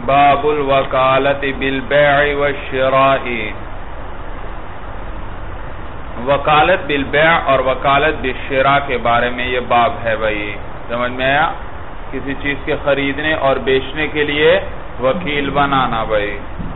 باب الوکالت بالبیع والشراء. وکالت بالبیع اور وکالت بالشراء کے بارے میں یہ باب ہے بھائی. سمجھ میں آیا؟ کسی چیز کے خریدنے اور بیچنے کے لیے وکیل بنانا بھائی.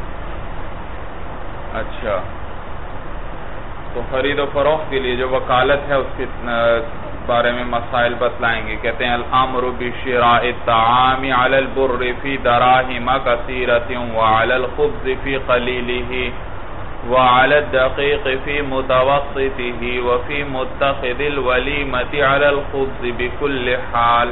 اچھا، تو خرید و فروخت کے لیے جو وکالت ہے اس کے بارے میں مسائل بتلائیں گے. کہتے ہیں الامر بشراء الطعام علی البر فی دراہم کثیرۃ وعلی الخبز فی قلیلہ وعلی الدقیق فی متوسطہ وفی متخذ الولیمۃ علی الخبز بکل حال.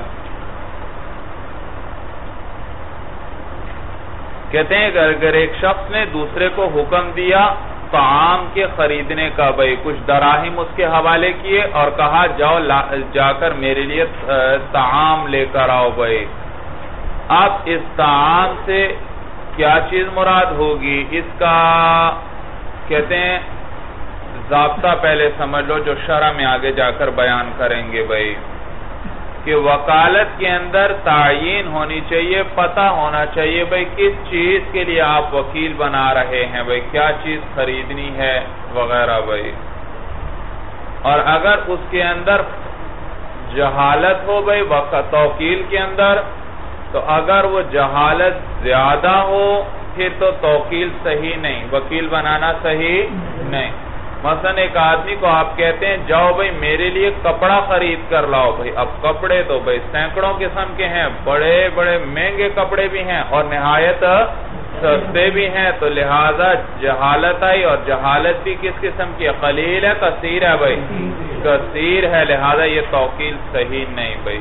کہتے ہیں اگر ایک شخص نے دوسرے کو حکم دیا طعام کے خریدنے کا بھائی، کچھ دراہم اس کے حوالے کیے اور کہا جاؤ جا کر میرے لیے طعام لے کر آؤ بھائی. اب اس طعام سے کیا چیز مراد ہوگی، اس کا کہتے ہیں ضابطہ پہلے سمجھ لو جو شرع میں آگے جا کر بیان کریں گے بھائی. کہ وکالت کے اندر تعیین ہونی چاہیے، پتہ ہونا چاہیے بھائی کس چیز کے لیے آپ وکیل بنا رہے ہیں بھائی، کیا چیز خریدنی ہے وغیرہ بھائی. اور اگر اس کے اندر جہالت ہو بھائی توکیل کے اندر، تو اگر وہ جہالت زیادہ ہو پھر تو توکیل صحیح نہیں، وکیل بنانا صحیح نہیں. مثلا ایک آدمی کو آپ کہتے ہیں جاؤ بھائی میرے لیے کپڑا خرید کر لاؤ بھائی. اب کپڑے تو بھائی سینکڑوں قسم کے ہیں، بڑے بڑے مہنگے کپڑے بھی ہیں اور نہایت سستے بھی ہیں، تو لہذا جہالت آئی. اور جہالت بھی کس قسم کی ہے، قلیل ہے کثیر ہے بھائی، کثیر ہے، لہذا یہ توکیل صحیح نہیں بھائی،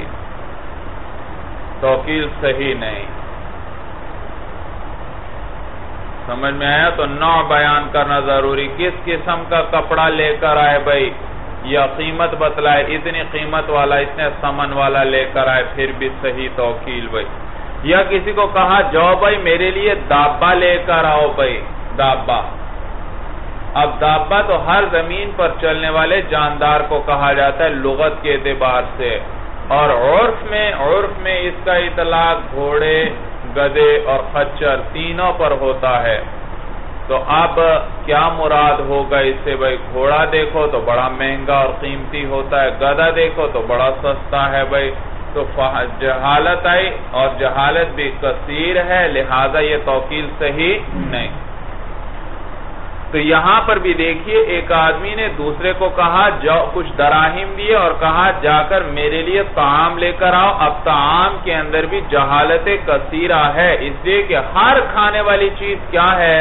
توکیل صحیح نہیں. سمجھ میں آیا؟ تو نوع بیان کرنا ضروری، کس قسم کا کپڑا لے کر آئے بھائی، یا قیمت بتلائے اتنی قیمت والا اتنے ثمن والا لے کر آئے، پھر بھی صحیح توکیل بھائی. یا کسی کو کہا جاؤ بھائی میرے لیے دابہ لے کر آؤ بھائی، دابہ. اب دابہ تو ہر زمین پر چلنے والے جاندار کو کہا جاتا ہے لغت کے اعتبار سے، اور عرف میں اس کا اطلاق گھوڑے، گدے اور خچر تینوں پر ہوتا ہے. تو اب کیا مراد ہوگا اس سے بھائی، گھوڑا دیکھو تو بڑا مہنگا اور قیمتی ہوتا ہے، گدھا دیکھو تو بڑا سستا ہے بھائی. تو جہالت آئی اور جہالت بھی کثیر ہے، لہذا یہ توکیل صحیح نہیں. تو یہاں پر بھی دیکھیے ایک آدمی نے دوسرے کو کہا جاؤ، کچھ دراہم دیے اور کہا جا کر میرے لیے طعام لے کر آؤ. اب طعام کے اندر بھی جہالت کثیرہ ہے، اس لیے کہ ہر کھانے والی چیز کیا ہے،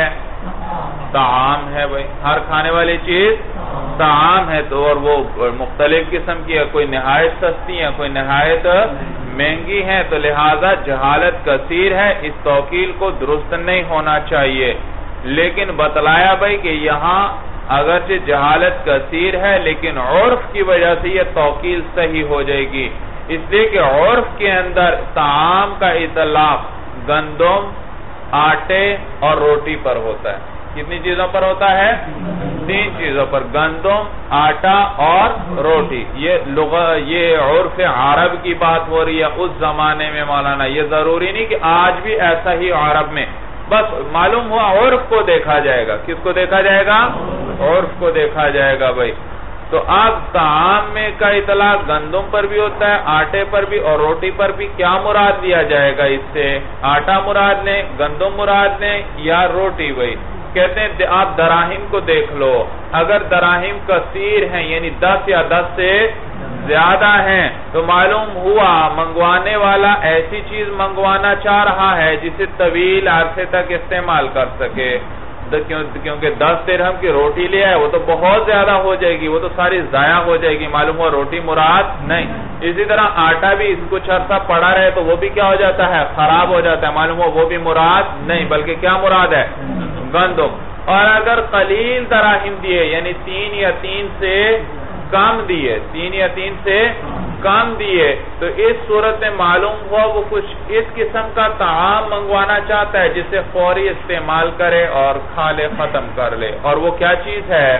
طعام ہے بھائی. ہر کھانے والی چیز طعام ہے، تو اور وہ مختلف قسم کی ہے، کوئی نہایت سستی ہے کوئی نہایت مہنگی ہے، تو لہذا جہالت کثیر ہے، اس توکیل کو درست نہیں ہونا چاہیے. لیکن بتلایا بھائی کہ یہاں اگرچہ جہالت کثیر ہے لیکن عرف کی وجہ سے یہ توکیل صحیح ہو جائے گی، اس لیے کہ عرف کے اندر طعام کا اطلاق گندم، آٹے اور روٹی پر ہوتا ہے. کتنی چیزوں پر ہوتا ہے؟ 3 چیزوں پر، گندم، آٹا اور روٹی. یہ عرف عرب کی بات ہو رہی ہے اس زمانے میں مولانا. یہ ضروری نہیں کہ آج بھی ایسا ہی عرب میں، بس معلوم ہوا عرف کو دیکھا جائے گا. کس کو دیکھا جائے گا؟ عرف کو دیکھا جائے گا بھائی. تو اب طعام میں کا اطلاق گندم پر بھی ہوتا ہے، آٹے پر بھی اور روٹی پر بھی. کیا مراد لیا جائے گا اس سے؟ آٹا مراد لیں، گندم مراد لیں یا روٹی بھائی. کہتے ہیں آپ دراہم کو دیکھ لو، اگر دراہم کثیر ہیں یعنی 10 یا 10 سے زیادہ ہیں تو معلوم ہوا منگوانے والا ایسی چیز منگوانا چاہ رہا ہے جسے طویل عرصے تک استعمال کر سکے. کیونکہ 10 درہم کی روٹی لے آئے وہ تو بہت زیادہ ہو جائے گی، وہ تو ساری ضائع ہو جائے گی، معلوم ہوا روٹی مراد نہیں. اسی طرح آٹا بھی کچھ عرصہ پڑا رہے تو وہ بھی کیا ہو جاتا ہے، خراب ہو جاتا ہے، معلوم ہوا وہ بھی مراد نہیں بلکہ کیا مراد ہے، گندم. اور اگر قلیل دراہم دیے یعنی 3 یا 3 سے کم دیے، 3 یا 3 سے کم دیے، تو اس صورت میں معلوم ہوا وہ کچھ اس قسم کا طعام منگوانا چاہتا ہے جسے فوری استعمال کرے اور کھا لے، ختم کر لے. اور وہ کیا چیز ہے؟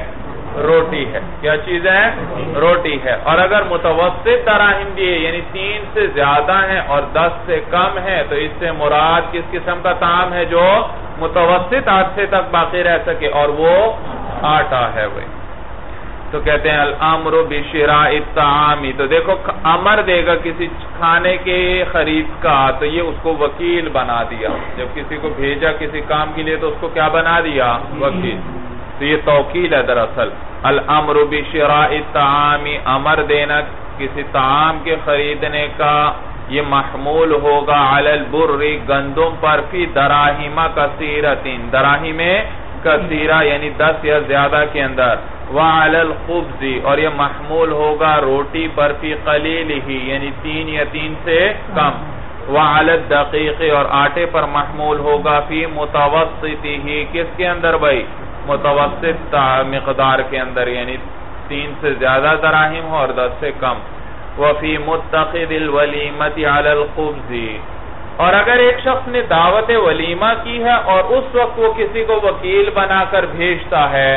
روٹی ہے. کیا چیز ہے؟ روٹی ہے. اور اگر متوسط دراہم دیے یعنی 3 سے زیادہ ہیں اور 10 سے کم ہے تو اس سے مراد کس قسم کا طعام ہے جو متوسط عرصے تک باقی رہ سکے، اور وہ آٹا ہے. وہی تو کہتے ہیں الامر بشراء الطعام. تو دیکھو امر دے گا کسی کھانے کے خرید کا تو یہ اس کو وکیل بنا دیا. جب کسی کو بھیجا کسی کام کے لیے تو اس کو کیا بنا دیا؟ وکیل. تو یہ توکیل ہے دراصل. الامر بشراء الطعام، امر دینا کسی طعام کے خریدنے کا، یہ محمول ہوگا علی البر گندم پر، فی دراہم کثیرۃ، دراہم کثیرہ یعنی 10 یا زیادہ کے اندر، وعلی الخبز، اور یہ محمول ہوگا روٹی پر، فی قلیلہ یعنی 3 یا 3 سے کم، وعلی الدقیق، اور آٹے پر محمول ہوگا، فی متوسطہ، کس کے اندر بھائی؟ متوسط مقدار کے اندر، یعنی 3 سے زیادہ دراہم ہو اور 10 سے کم. وفی متخذ الولیمۃ علی الخبز، اور اگر ایک شخص نے دعوت ولیمہ کی ہے اور اس وقت وہ کسی کو وکیل بنا کر بھیجتا ہے،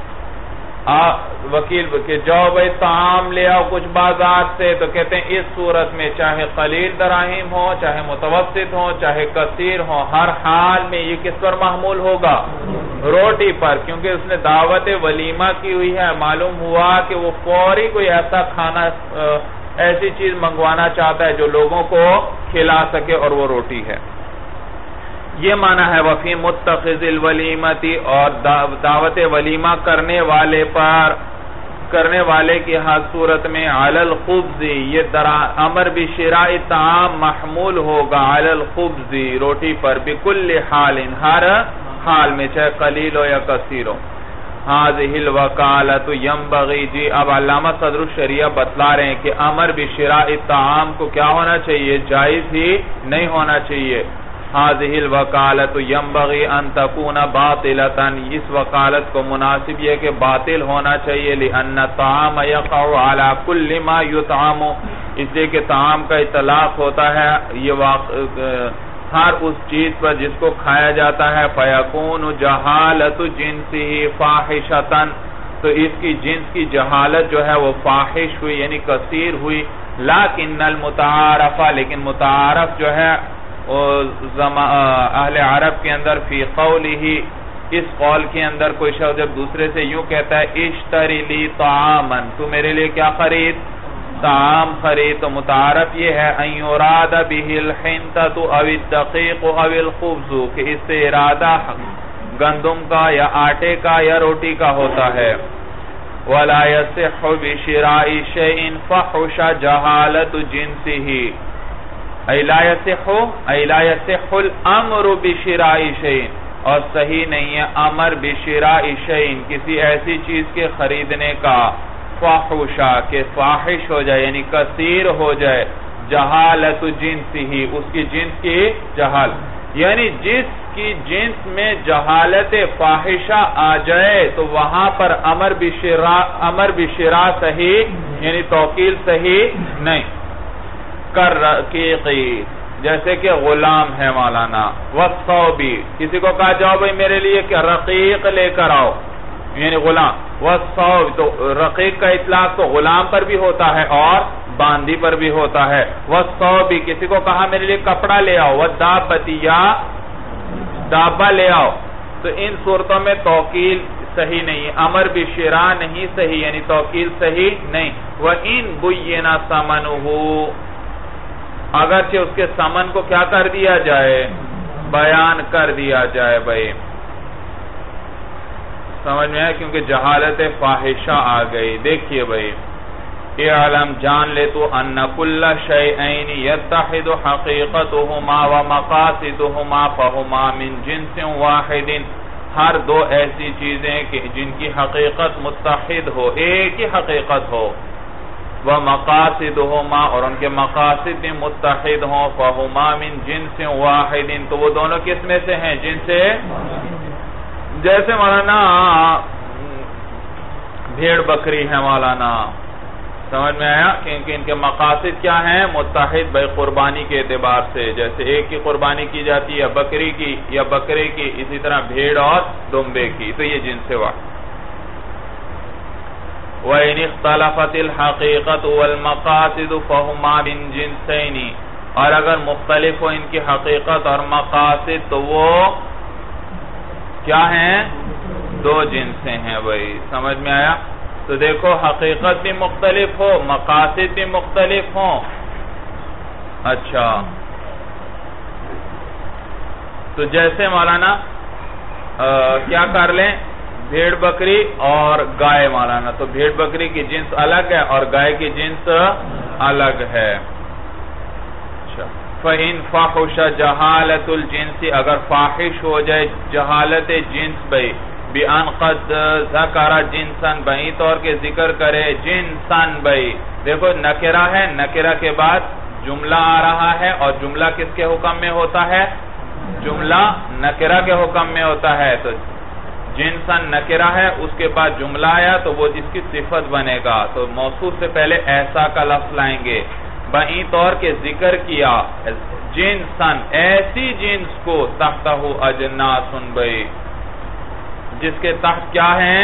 وکیل کہ جاؤ بھائی طعام لے آؤ کچھ بازار سے، تو کہتے ہیں اس صورت میں چاہے قلیل دراہم ہو، چاہے متوسط ہو، چاہے کثیر ہو، ہر حال میں یہ کس پر محمول ہوگا؟ روٹی پر، کیونکہ اس نے دعوت ولیمہ کی ہوئی ہے. معلوم ہوا کہ وہ فوری کوئی ایسا کھانا، ایسی چیز منگوانا چاہتا ہے جو لوگوں کو کھلا سکے، اور وہ روٹی ہے. یہ معنی ہے وفی متخذ الولیمۃ، اور دعوت ولیمہ کرنے والے پر، کرنے والے کی ہر صورت میں علی الخبز، یہ امر بشراء الطعام محمول ہوگا علی الخبز روٹی پر، بکل حال، ہر حال میں، چاہے قلیل ہو یا کثیر ہو. هذه الوکالۃ ينبغی، جی اب علامہ صدر الشریعہ بتلا رہے ہیں کہ امر بشراء الطعام کو کیا ہونا چاہیے؟ جائز ہی نہیں ہونا چاہیے. هذه الوکالۃ ينبغی ان تكون باطلۃ، اس وکالت کو مناسب یہ کہ باطل ہونا چاہیے. لأن الطعام يقع على كل ما يطعم، اس لیے کہ طعام کا اطلاق ہوتا ہے یہ ہر اس چیز پر جس کو کھایا جاتا ہے. فیکون جہالت جنسہ فاحشۃ، تو اس کی جنس کی جہالت جو ہے وہ فاحش ہوئی یعنی کثیر ہوئی. لیکن المتعارف، لیکن متعارف جو ہے اہل عرب کے اندر، فی قولہ، اس قول کے اندر کوئی شخص جب دوسرے سے یوں کہتا ہے اشتری لی طعاما، تو میرے لیے کیا خرید؟ طعام خرید. تو متعارف یہ ہے ان یراد به الحنطۃ او الدقیق او الخبز، کہ اس سے ارادہ گندم کا یا آٹے کا یا روٹی کا ہوتا ہے. ولا يصح بشراء شيء فحش جہالت جنسه، ای لا يصح الامر بشراء شيء، اور صحیح نہیں ہے امر بشراء شيء، کسی ایسی چیز کے خریدنے کا، فحشا کہ فاحش ہو جائے یعنی کثیر ہو جائے، جہالت جنسہ، اس کی جنس کی جہال، یعنی جس کی جنس میں جہالت فاحشہ آ جائے تو وہاں پر امر بشراء صحیح یعنی توکیل صحیح نہیں. کر رقیقی، جیسے کہ غلام ہے مولانا. والصوبی، کسی کو کہا جاؤ بھئی میرے لیے کہ رقیق لے کر آؤ یعنی غلام. والصوب، تو رقیق کا اطلاق تو غلام پر بھی ہوتا ہے اور باندی پر بھی ہوتا ہے. والصوبی، کسی کو کہا میرے لیے کپڑا لے آؤ. والدابتی، یا دابہ لے آؤ. تو ان صورتوں میں توکیل صحیح نہیں، امر بشراء نہیں صحیح یعنی توکیل صحیح نہیں. وَإِن بُيِّنَ ثَمَنُهُ، اگرچہ اس کے ثمن کو کیا کر دیا جائے؟ بیان کر دیا جائے. بھائی سمجھ میں ہے، کیونکہ جہالت فاحشہ آ گئی. دیکھیے بھائی، اعلم جان لے تو ان کل شیئین یتحد حقیقتہما ومقاصدہما فہما من جنس واحد، ہر دو ایسی چیزیں کہ جن کی حقیقت متحد ہو، ایک ہی حقیقت ہو، ومقاصدہما، اور ان کے مقاصد بھی متحد ہوں، فہما من جنس واحد، تو وہ دونوں کس میں سے ہیں؟ جن سے، جیسے مولانا بھیڑ بکری ہے مولانا، سمجھ میں آیا؟ کیونکہ ان کے مقاصد کیا ہیں؟ متحد. بھائی قربانی کے اعتبار سے جیسے ایک کی قربانی کی جاتی ہے بکری کی یا بکرے کی، اسی طرح بھیڑ اور دمبے کی، تو یہ جنس واحد. وَإِنِ اخْتَلَفَتِ الْحَقِيقَةُ وَالْمَقَاصِدُ فَهُمَا مِنْ جِنْسَيْنِ، اور اگر مختلف ہو ان کی حقیقت اور مقاصد تو وہ کیا ہیں؟ دو جنسیں ہیں بھائی، سمجھ میں آیا؟ تو دیکھو حقیقت بھی مختلف ہو، مقاصد بھی مختلف ہوں. اچھا تو جیسے مولانا کیا کر لیں، بھیڑ بکری اور گائے مولانا، تو بھیڑ بکری کی جنس الگ ہے اور گائے کی جنس الگ ہے. اچھا فَإِن فَحُشَ جَهَالَةُ الْجِنْسِ، اگر فاحش ہو جائے جہالت جنس بھئی، بِأَنْ قَدْ ذَكَرَ جِنْسًا، بہی طور کے ذکر کرے جنساً بھئی. دیکھو نکرہ ہے، نکرہ کے بعد جملہ آ رہا ہے، اور جملہ کس کے حکم میں ہوتا ہے؟ جملہ نکرہ کے حکم میں ہوتا ہے. تو جنساً نکرہ ہے، اس کے بعد جملہ آیا تو وہ اس کی صفت بنے گا. تو موصوف سے پہلے ایسا کا لفظ لائیں گے، بہی طور کے ذکر کیا جنساً، ایسی جنس کو، تحتہ اجناسن بھئی، جس کے تحت کیا ہیں؟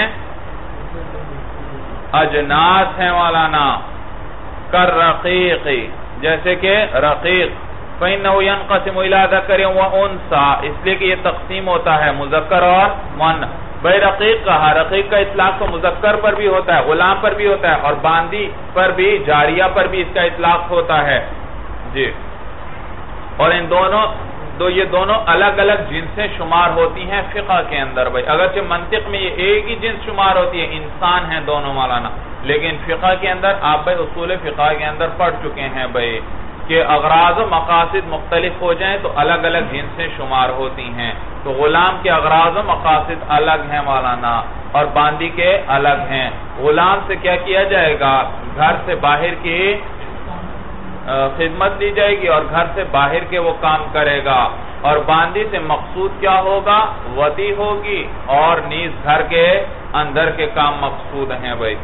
اجناس ہیں مولانا. کر رقیقی، جیسے کہ رقیق، فَإِنَّهُ يَنْقَسِمُ إِلَىٰ ذَكَرٍ وَأُنْثَىٰ، اس لیے کہ یہ تقسیم ہوتا ہے مذکر اور مؤنث. بھئی رقیق کہا، رقیق کا اطلاق تو مذکر پر بھی ہوتا ہے، غلام پر بھی ہوتا ہے، اور باندی پر بھی، جاریہ پر بھی اس کا اطلاق ہوتا ہے. جی اور ان دونوں یہ دونوں الگ الگ جنسیں شمار ہوتی ہیں فقہ کے اندر بھئی. اگرچہ منطق میں یہ ایک ہی جنس شمار ہوتی ہے، انسان ہیں دونوں مولانا، لیکن فقہ کے اندر آپ بھئی اصول فقہ کے اندر پڑھ چکے ہیں بھئی کہ اغراض و مقاصد مختلف ہو جائیں تو الگ الگ جنسیں شمار ہوتی ہیں. تو غلام کے اغراض و مقاصد الگ ہیں مولانا، اور باندی کے الگ ہیں. غلام سے کیا کیا جائے گا؟ گھر سے باہر کی خدمت دی جائے گی اور گھر سے باہر کے وہ کام کرے گا. اور باندی سے مقصود کیا ہوگا؟ وطی ہوگی، اور نیز گھر کے اندر کے کام مقصود ہیں بھائی.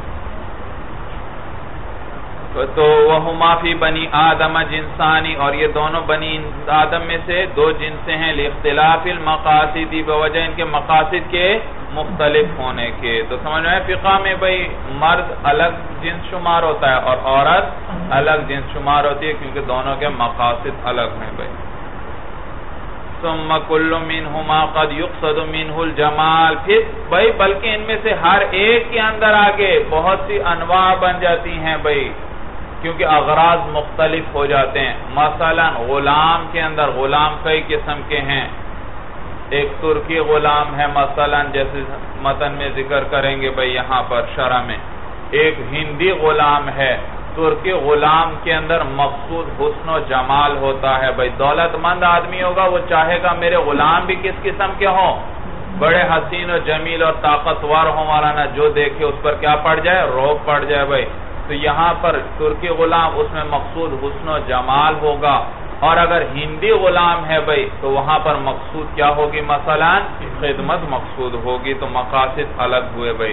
تو وَهُمَا فِي بَنِي آدَمَ جِنْسَانِ، اور یہ دونوں بنی آدم میں سے دو جنسیں ہیں، لِاخْتِلَافِ الْمَقَاصِدِ، بوجہ ان کے مقاصد کے مختلف ہونے کے. تو سمجھ میں فقہ میں بھئی مرد الگ جنس شمار ہوتا ہے اور عورت الگ جنس شمار ہوتی ہے، کیونکہ دونوں کے مقاصد الگ ہیں بھئی. ثُمَّ كُلُّ مِنْهُمَا قَدْ يُقْصَدُ مِنْهُ الْجَمَالِ، پھر بھئی بلکہ ان میں سے ہر ایک کے اندر آگے بہت سی انواع بن جاتی ہیں بھئی، کیونکہ اغراض مختلف ہو جاتے ہیں. مثلا غلام کے اندر غلام کئی قسم کے ہیں. ایک ترکی غلام ہے مثلا، جیسے متن میں ذکر کریں گے بھئی یہاں پر شرح میں. ایک ہندی غلام ہے. ترکی غلام کے اندر مقصود حسن و جمال ہوتا ہے بھئی. دولت مند آدمی ہوگا وہ چاہے گا میرے غلام بھی کس قسم کے ہوں؟ بڑے حسین و جمیل اور طاقتور ہوں مولانا، جو دیکھے اس پر کیا پڑ جائے؟ روب پڑ جائے بھئی. تو یہاں پر ترکی غلام اس میں مقصود حسن و جمال ہوگا. اور اگر ہندی غلام ہے بھئی تو وہاں پر مقصود کیا ہوگی؟ مثلا خدمت مقصود ہوگی. تو مقاصد الگ ہوئے بھئی.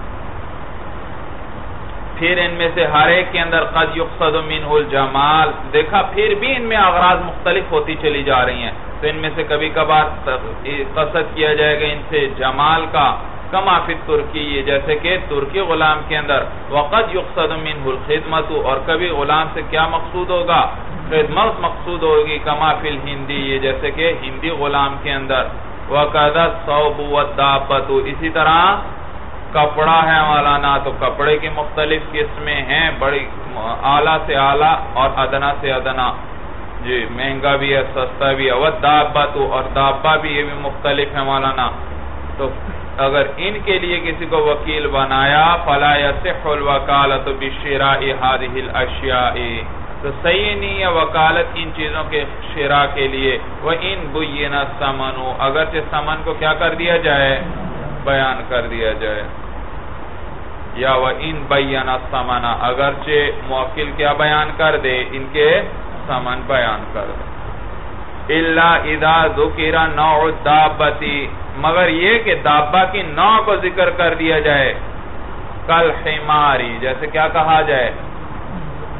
پھر ان میں سے ہر ایک کے اندر قد یقصد منہ الجمال، دیکھا پھر بھی ان میں اغراض مختلف ہوتی چلی جا رہی ہیں. تو ان میں سے کبھی کبھار قصد کیا جائے گا ان سے جمال کا، کما فی ترکی، جیسے کہ ترکی غلام کے اندر وقد یقصد منہ الخدمت، اور کبھی غلام سے کیا مقصود ہوگا؟ خدمت مقصود ہوگی. کما فی الہندی، جیسے کہ ہندی غلام کے اندر. وقد الثوب والدابۃ، اسی طرح کپڑا ہے مولانا، تو کپڑے کی مختلف قسمیں ہیں، بڑی اعلیٰ سے اعلیٰ اور ادنا سے ادنا. جی مہنگا بھی ہے، سستا بھی ہے. والدابۃ، اور دابہ بھی، یہ بھی مختلف ہے مولانا. تو اگر ان کے لیے کسی کو وکیل بنایا فلا یصح الوکالۃ بشراء هذه الاشیاء، تو صحیح نہیں ہے وکالت ان چیزوں کے شراء کے لیے. وَإِن بُيِّنَ الثَّمَنُ، اگرچہ ثمن کو کیا کر دیا جائے؟ بیان کر دیا جائے. یا وَإِن بَيَّنَ الثَّمَنَ، اگرچہ موکل کیا بیان کر دے؟ ان کے ثمن بیان کر دے. إِلَّا إِذَا ذُكِرَ نَوْعُ الدَّابَّةِ، مگر یہ کہ دابہ کی نوع کو ذکر کر دیا جائے. کل حماری، جیسے کیا کہا جائے؟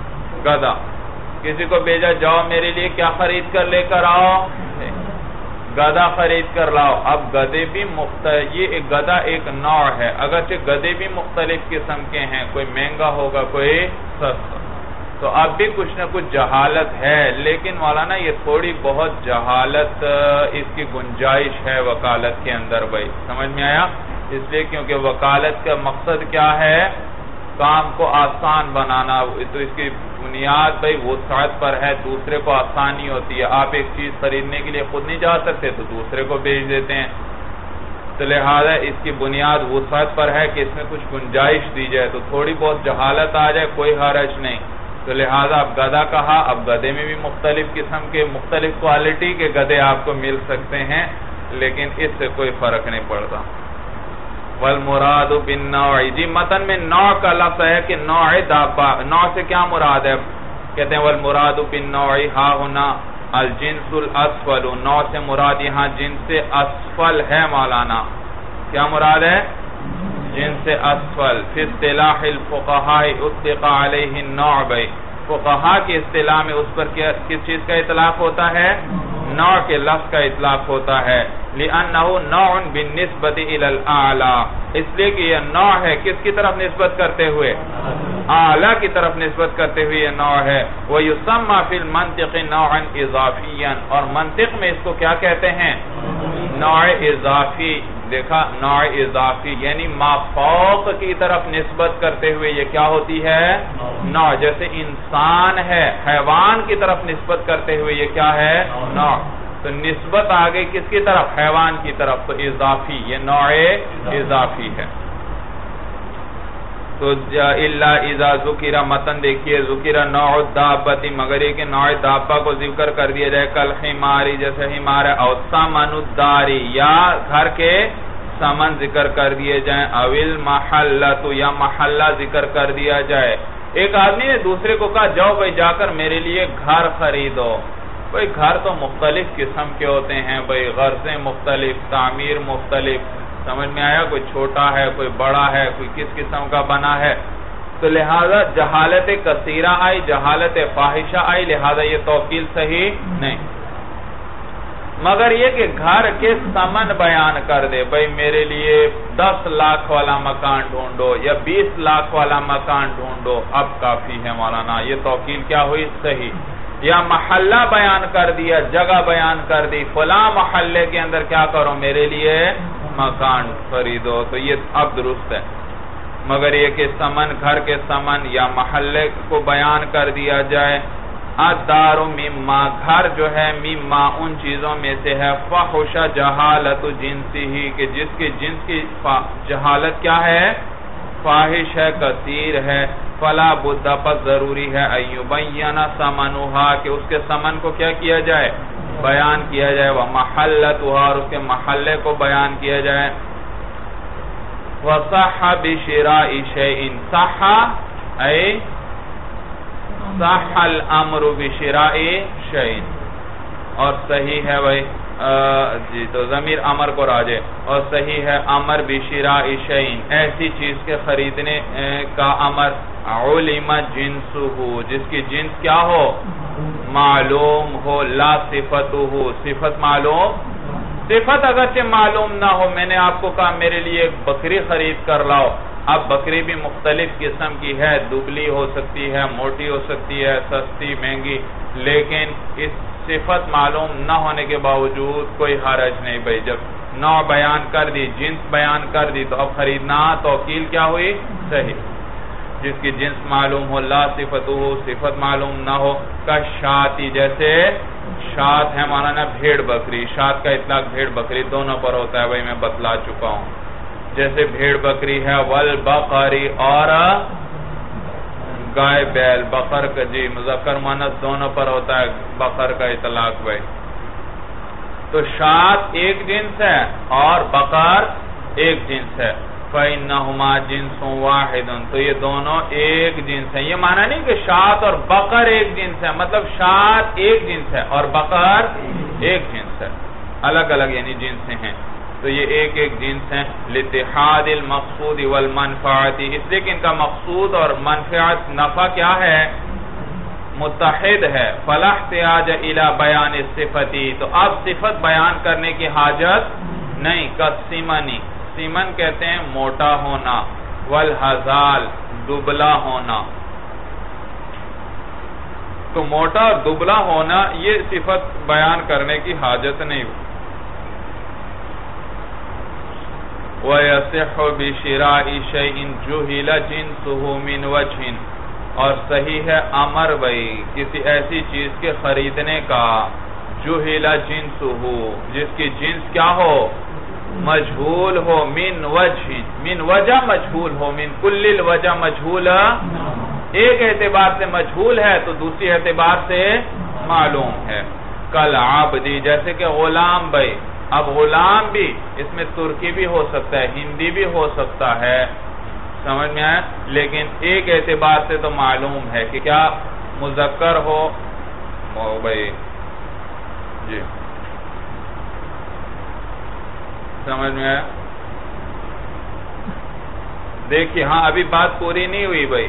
گدھا. کسی کو بھیجا جاؤ میرے لیے کیا خرید کر لے کر آؤ؟ گدا خرید کر لاؤ. اب گدے بھی مختلف، یہ گدا ایک نوع ہے، اگرچہ گدے بھی مختلف قسم کے ہیں، کوئی مہنگا ہوگا کوئی سستا. تو اب بھی کچھ نہ کچھ جہالت ہے، لیکن مولانا یہ تھوڑی بہت جہالت اس کی گنجائش ہے وکالت کے اندر بھائی. سمجھ میں آیا؟ اس لیے کیونکہ وکالت کا مقصد کیا ہے؟ کام کو آسان بنانا. تو اس کی بنیاد بھائی وسعت پر ہے، دوسرے کو آسانی ہوتی ہے. آپ ایک چیز خریدنے کے لیے خود نہیں جا سکتے تو دوسرے کو بھیج دیتے ہیں. تو لہذا اس کی بنیاد وسعت پر ہے کہ اس میں کچھ گنجائش دی جائے. تو تھوڑی بہت جہالت آ جائے کوئی حرج نہیں. تو لہذا اب گدا کہا. اب گدے میں بھی مختلف قسم کے، مختلف کوالٹی کے گدے آپ کو مل سکتے ہیں، لیکن اس سے کوئی فرق نہیں پڑتا. والمراد بالنوع، جی متن میں نوع کا لفظ ہے کہ نوع دابہ. نوع سے کیا مراد ہے؟ کہتے ہیں والمراد بالنوع ہا ہونا الجنس الاسفل. نوع سے مراد یہاں جنس اسفل ہے مولانا. کیا مراد ہے؟ جنس اسفل. فی اصطلاح الفقہاء اطلق علیہ النوع بھائی. فقہاء کی اصطلاح میں اس پر کس چیز کا اطلاق ہوتا ہے؟ نوع کے لفظ کا اطلاق ہوتا ہے. لِأَنَّهُ نَوْعٌ بِالنِّسْبَةِ إِلَى الْأَعْلَى، اس لیے کہ یہ نوع ہے کس کی طرف نسبت کرتے ہوئے؟ اعلیٰ کی طرف نسبت کرتے ہوئے یہ نوع ہے. وَيُسَمَّى فِي الْمَنْطِقِ نَوْعًا إِضَافِيًّا، اور منطق میں اس کو کیا کہتے ہیں؟ نوع اضافی. دیکھا، نوع اضافی یعنی ما فوق کی طرف نسبت کرتے ہوئے یہ کیا ہوتی ہے؟ نوع. جیسے انسان ہے، حیوان کی طرف نسبت کرتے ہوئے یہ کیا ہے؟ نوع. تو نسبت آگے کس کی طرف؟ حیوان کی طرف. تو اضافی، یہ نوع اضافی ہے. تو الا اذا ذکر، متن دیکھیے، ذکر نوع الدابۃ، مگر یہ کہ نوع دابہ کو ذکر کر دیا جائے کل حماری، جیسے حمار ہے، او ثمن الدار، یا گھر کے ثمن ذکر کر دیے جائیں، او المحلۃ، یا محلہ ذکر کر دیا جائے. ایک آدمی نے دوسرے کو کہا جاؤ بھائی جا کر میرے لیے گھر خریدو. بھائی گھر تو مختلف قسم کے ہوتے ہیں بھائی، غرضیں مختلف، تعمیر مختلف. سمجھ میں آیا؟ کوئی چھوٹا ہے، کوئی بڑا ہے، کوئی کس قسم کا بنا ہے. تو لہذا جہالت کثیرہ آئی، جہالت فاحشہ آئی، لہذا یہ توکیل صحیح نہیں. مگر یہ کہ گھر کے ثمن بیان کر دے، بھئی میرے لیے 10 لاکھ والا مکان ڈھونڈو یا 20 لاکھ والا مکان ڈھونڈو، اب کافی ہے مولانا. یہ توکیل کیا ہوئی؟ صحیح. یا محلہ بیان کر دیا، جگہ بیان کر دی، فلاں محلے کے اندر کیا کرو میرے لیے مکان خریدو، تو یہ اب درست ہے. مگر یہ کہ ثمن، گھر کے ثمن یا محلے کو بیان کر دیا جائے. الدار مما، گھر جو ہے، مما ان چیزوں میں سے ہے، فحش جہالت جنسی، کہ جس کی جنس کی جہالت کیا ہے؟ فاحش ہے، کثیر ہے. فلا بد، پس ضروری ہے، ایبین ثمنھا، کہ اس کے ثمن کو کیا کیا جائے؟ بیان کیا جائے. ومحلتھا، اور اس کے محلے کو بیان کیا جائے. وصح بشراء شیء، صح اے صح الامر بشراء شیء، اور صحیح ہے بھائی جی، تو ضمیر امر کو راجع، اور صحیح ہے امر بشراء شیء، ایسی چیز کے خریدنے کا امر. علم جنسہ، جس کی جنس کیا ہو؟ معلوم ہو. لا صفتہ، صفت معلوم. صفت اگرچہ معلوم نہ ہو. میں نے آپ کو کہا میرے لیے ایک بکری خرید کر لاؤ. اب بکری بھی مختلف قسم کی ہے، دبلی ہو سکتی ہے، موٹی ہو سکتی ہے، سستی، مہنگی، لیکن اس صفت معلوم نہ ہونے کے باوجود کوئی حرج نہیں بھائی. جب نوع بیان کر دی، جنس بیان کر دی، تو اب خریدنا توکیل کیا ہوئی؟ صحیح. جس کی جنس معلوم ہو، لا صفتہ، صفت معلوم نہ ہو. کا شاتی، جیسے شات ہے مولانا بھیڑ بکری. شات کا اطلاق بھیڑ بکری دونوں پر ہوتا ہے بھائی، میں بتلا چکا ہوں. جیسے بھیڑ بکری ہے. والبقری، اور گائے بیل. بقر کا جی مذکر مؤنث دونوں پر ہوتا ہے بقر کا اطلاق بھائی. تو شات ایک جنس ہے اور بقر ایک جنس ہے. فَإِنَّهُمَا جِنْسٌ وَاحِدٌ، تو یہ دونوں ایک جنس ہیں. یہ معنی نہیں کہ شات اور بقر ایک جنس ہے، مطلب شات ایک جنس ہے اور بقر ایک جنس ہے، الگ الگ یعنی جنس ہیں. تو یہ ایک ایک جنس ہیں. لِاتِحَادِ الْمَقْصُودِ وَالْمَنْفَعَةِ، اس لیے کہ ان کا مقصود اور منفعت، نفع کیا ہے؟ متحد ہے فلا احتیاج الی بیان الصفتی، تو اب صفت بیان کرنے کی حاجت نہیں. کالسیمنی، سیمن کہتے ہیں موٹا ہونا، والہزال دبلا ہونا. تو موٹا اور دبلا ہونا یہ صفت بیان کرنے کی حاجت نہیں. وَيَصِحُ بِشِرَاءِ شَيْءٍ جُهِلَ جِنسُهُ مِنْ وَجْهٍ، اور صحیح ہے امر بھئی کسی ایسی چیز کے خریدنے کا جُهِلَ جِنسُهُ جس کی جنس کیا ہو، مجھول ہو، من وجہ مجھول ہو، من کل الوجہ مجھول، ایک اعتبار سے مجھول ہے تو دوسری اعتبار سے معلوم ہے. کالعبدی، جیسے کہ غلام بھئی. اب غلام بھی اس میں ترکی بھی ہو سکتا ہے، ہندی بھی ہو سکتا ہے، سمجھ میں آیا، لیکن ایک اعتبار سے تو معلوم ہے کہ کیا مذکر ہو بھئی. جی سمجھ میں آیا. دیکھیے ہاں ابھی بات پوری نہیں ہوئی بھئی.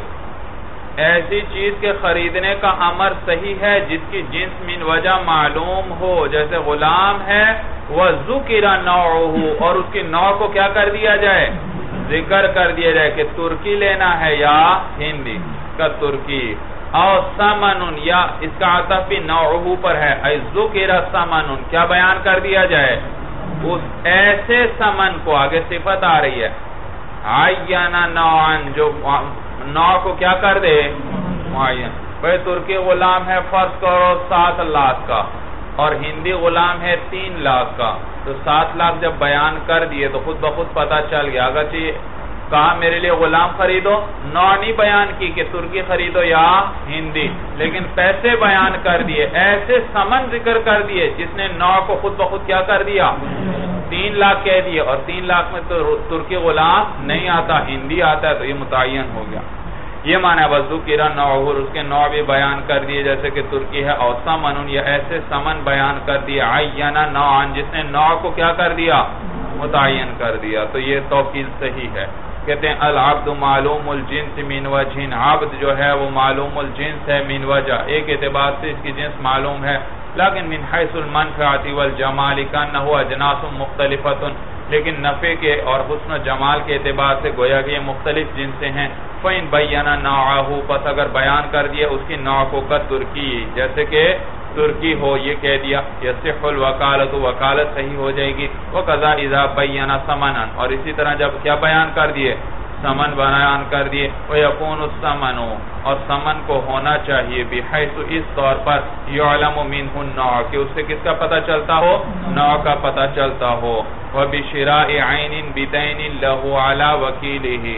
ایسی چیز کے خریدنے کا امر صحیح ہے جس کی جنس من وجہ معلوم ہو، جیسے غلام ہے وَذُكِرَ نَوْعُهُ، اور اس کی نوع کو کیا کر دیا جائے، ذکر کر دیا جائے کہ ترکی لینا ہے یا ہندی کا ترکی. او ثمن، یا اس کا عطف بھی نوعہ پر ہے، ذُكِرَ ثمن، کیا بیان کر دیا جائے، اس ایسے ثمن کو، آگے صفت آ رہی ہے، عَيَّنَ نَوْعًا، جو نوع کو کیا کر دے، معین. بھئی ترکی غلام ہے فرض کرو 7 لاکھ کا، اور ہندی غلام ہے 3 لاکھ کا، تو 7 لاکھ جب بیان کر دیے تو خود بخود پتا چل گیا. اگرچہ کہا میرے لیے غلام خریدو، نوع نہیں بیان کی کہ ترکی خریدو یا ہندی، لیکن پیسے بیان کر دیے، ایسے ثمن ذکر کر دیے جس نے نوع کو خود بخود کیا کر دیا، 3 لاکھ کہہ دیے، اور 3 لاکھ میں تو ترکی غلام نہیں آتا، ہندی آتا ہے، تو یہ متعین ہو گیا. یہ معنی ہے وَذُكِرَ نَوْعُهُ، اس کے نوع بھی بیان کر دیے جیسے کہ ترکی ہے. اور ثمن، یہ ایسے ثمن بیان کر دیا، عَيَّنَ نَوْعًا، جس نے نوع کو کیا کر دیا، متعین کر دیا. تو یہ توکید صحیح ہے. کہتے ہیں العبد معلوم الجنس من وجہ، عبد جو ہے وہ معلوم الجنس ہے من وجہ، ایک اعتبار سے اس کی جنس معلوم ہے. لیکن من حیث المنفعۃ والجمال کانہ اجناس مختلفۃ، لیکن نفع کے اور حسن و جمال کے اعتبار سے گویا کہ یہ مختلف جنسیں ہیں. فَإِن بَيَّنَ نَوْعَهُ، پس اگر بیان کر دیا اس کی نوع کو ترکی، جیسے کہ ترکی ہو، یہ کہہ دیا یصح الوکالۃ، وکالت صحیح ہو جائے گی. وَقَذَا اِذَا بَيَّنَ ثَمَنًا، اور اسی طرح جب کیا بیان کر دیے، ثمن بیان کر دیے. وَيَكُونُ الثَّمَنُ، اور ثمن کو ہونا چاہیے بحیث، اس طور پر يعلم منه النوع، کہ اس سے کس کا پتہ چلتا ہو، نوع کا پتہ چلتا ہو. وَبِشِرَاءِ عَيْنٍ بِدَيْنٍ لَهُ عَلَى وَكِيلِهِ،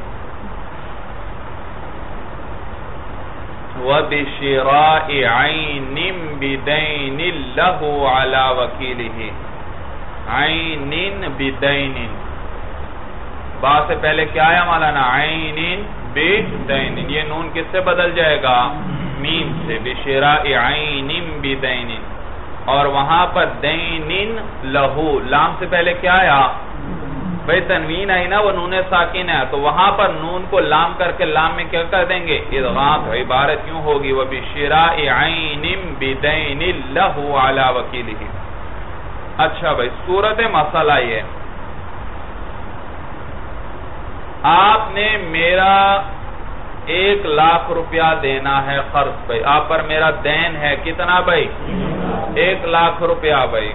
وَبِشِرَاءِ عَيْنٍ بِدَيْنٍ لَهُ عَلَى وَكِيلِهِ. عَيْنٍ بِدَيْنٍ، با سے پہلے کیا آیا مولانا، عَيْنٍ بِدَيْنٍ، یہ نون کس سے بدل جائے گا، میم سے. بِشِرَاءِ عَيْنٍ بِدَيْنٍ، اور وہاں پر دَيْنٍ لَهُ، لام سے پہلے کیا آیا، بھئی تنوین آئی نا، وہ نون ساکن ہے، تو وہاں پر نون کو لام کر کے لام میں کیا کر دیں گے، ادغام. عبارت یوں ہوگی وَبِشِرَاءِ عَيْنٍ بِدَيْنٍ لَهُ عَلَى وَكِيلِهِ. اچھا بھئی صورت مسئلہ یہ، آپ نے میرا 1 لاکھ روپیہ دینا ہے قرض بھئی، آپ پر میرا دین ہے کتنا بھئی، 1 لاکھ روپیہ بھئی.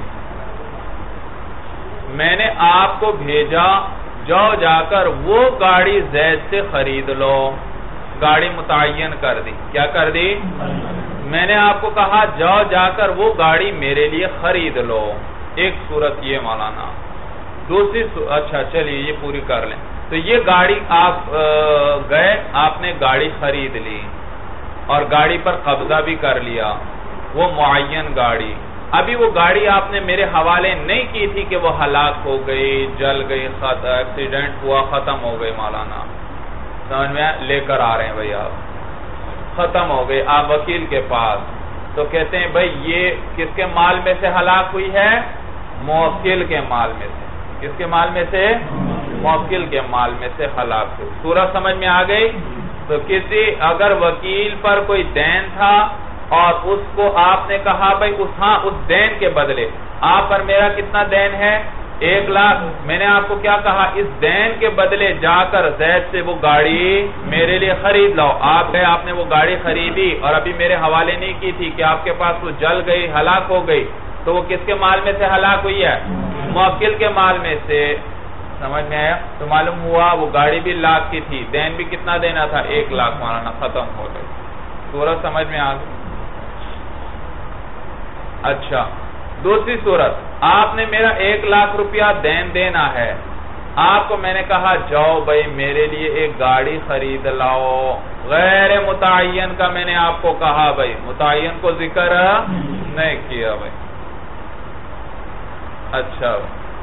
میں نے آپ کو بھیجا جاؤ جا کر وہ گاڑی زید سے خرید لو، گاڑی متعین کر دی، کیا کر دی، میں نے آپ کو کہا جاؤ جا کر وہ گاڑی میرے لیے خرید لو. ایک صورت یہ مولانا. دوسری اچھا چلیے یہ پوری کر لیں. تو یہ گاڑی آپ گئے، آپ نے گاڑی خرید لی اور گاڑی پر قبضہ بھی کر لیا، وہ معین گاڑی. ابھی وہ گاڑی آپ نے میرے حوالے نہیں کی تھی کہ وہ ہلاک ہو گئی، جل گئی، ایکسیڈنٹ ہوا، ختم ہو گئی مولانا، سمجھ میں لے کر آ رہے ہیں بھئی، آپ ختم ہو گئی، آپ وکیل کے پاس. تو کہتے ہیں بھئی یہ کس کے مال میں سے ہلاک ہوئی ہے، موکل کے مال میں سے. کس کے مال میں سے، موکل کے مال میں سے ہلاک ہوئی. سورہ سمجھ میں آ گئی. تو اگر وکیل پر کوئی دین تھا اور اس کو آپ نے کہا بھائی اس دین کے بدلے آپ پر میرا کتنا دین ہے 1 لاکھ، میں نے آپ کو کیا کہا اس دین کے بدلے جا کر زید سے وہ گاڑی میرے لیے خرید لاؤ. آپ گئے، آپ نے وہ گاڑی خریدی اور ابھی میرے حوالے نہیں کی تھی کہ آپ کے پاس وہ جل گئی، ہلاک ہو گئی، تو وہ کس کے مال میں سے ہلاک ہوئی ہے؟ موکل کے مال میں سے. سمجھ میں آیا؟ تو معلوم ہوا وہ گاڑی بھی لاکھ کی تھی، دین بھی کتنا دینا تھا 1 لاکھ مولانا، ختم ہو گئی. صورت سمجھ میں آ گئی؟ اچھا دوسری صورت، آپ نے میرا 1 لاکھ روپیہ دین دینا ہے، آپ کو میں نے کہا جاؤ بھائی میرے لیے ایک گاڑی خرید لاؤ. غیر متعین کا میں نے آپ کو کہا بھائی، متعین کو ذکر نہیں کیا بھائی. اچھا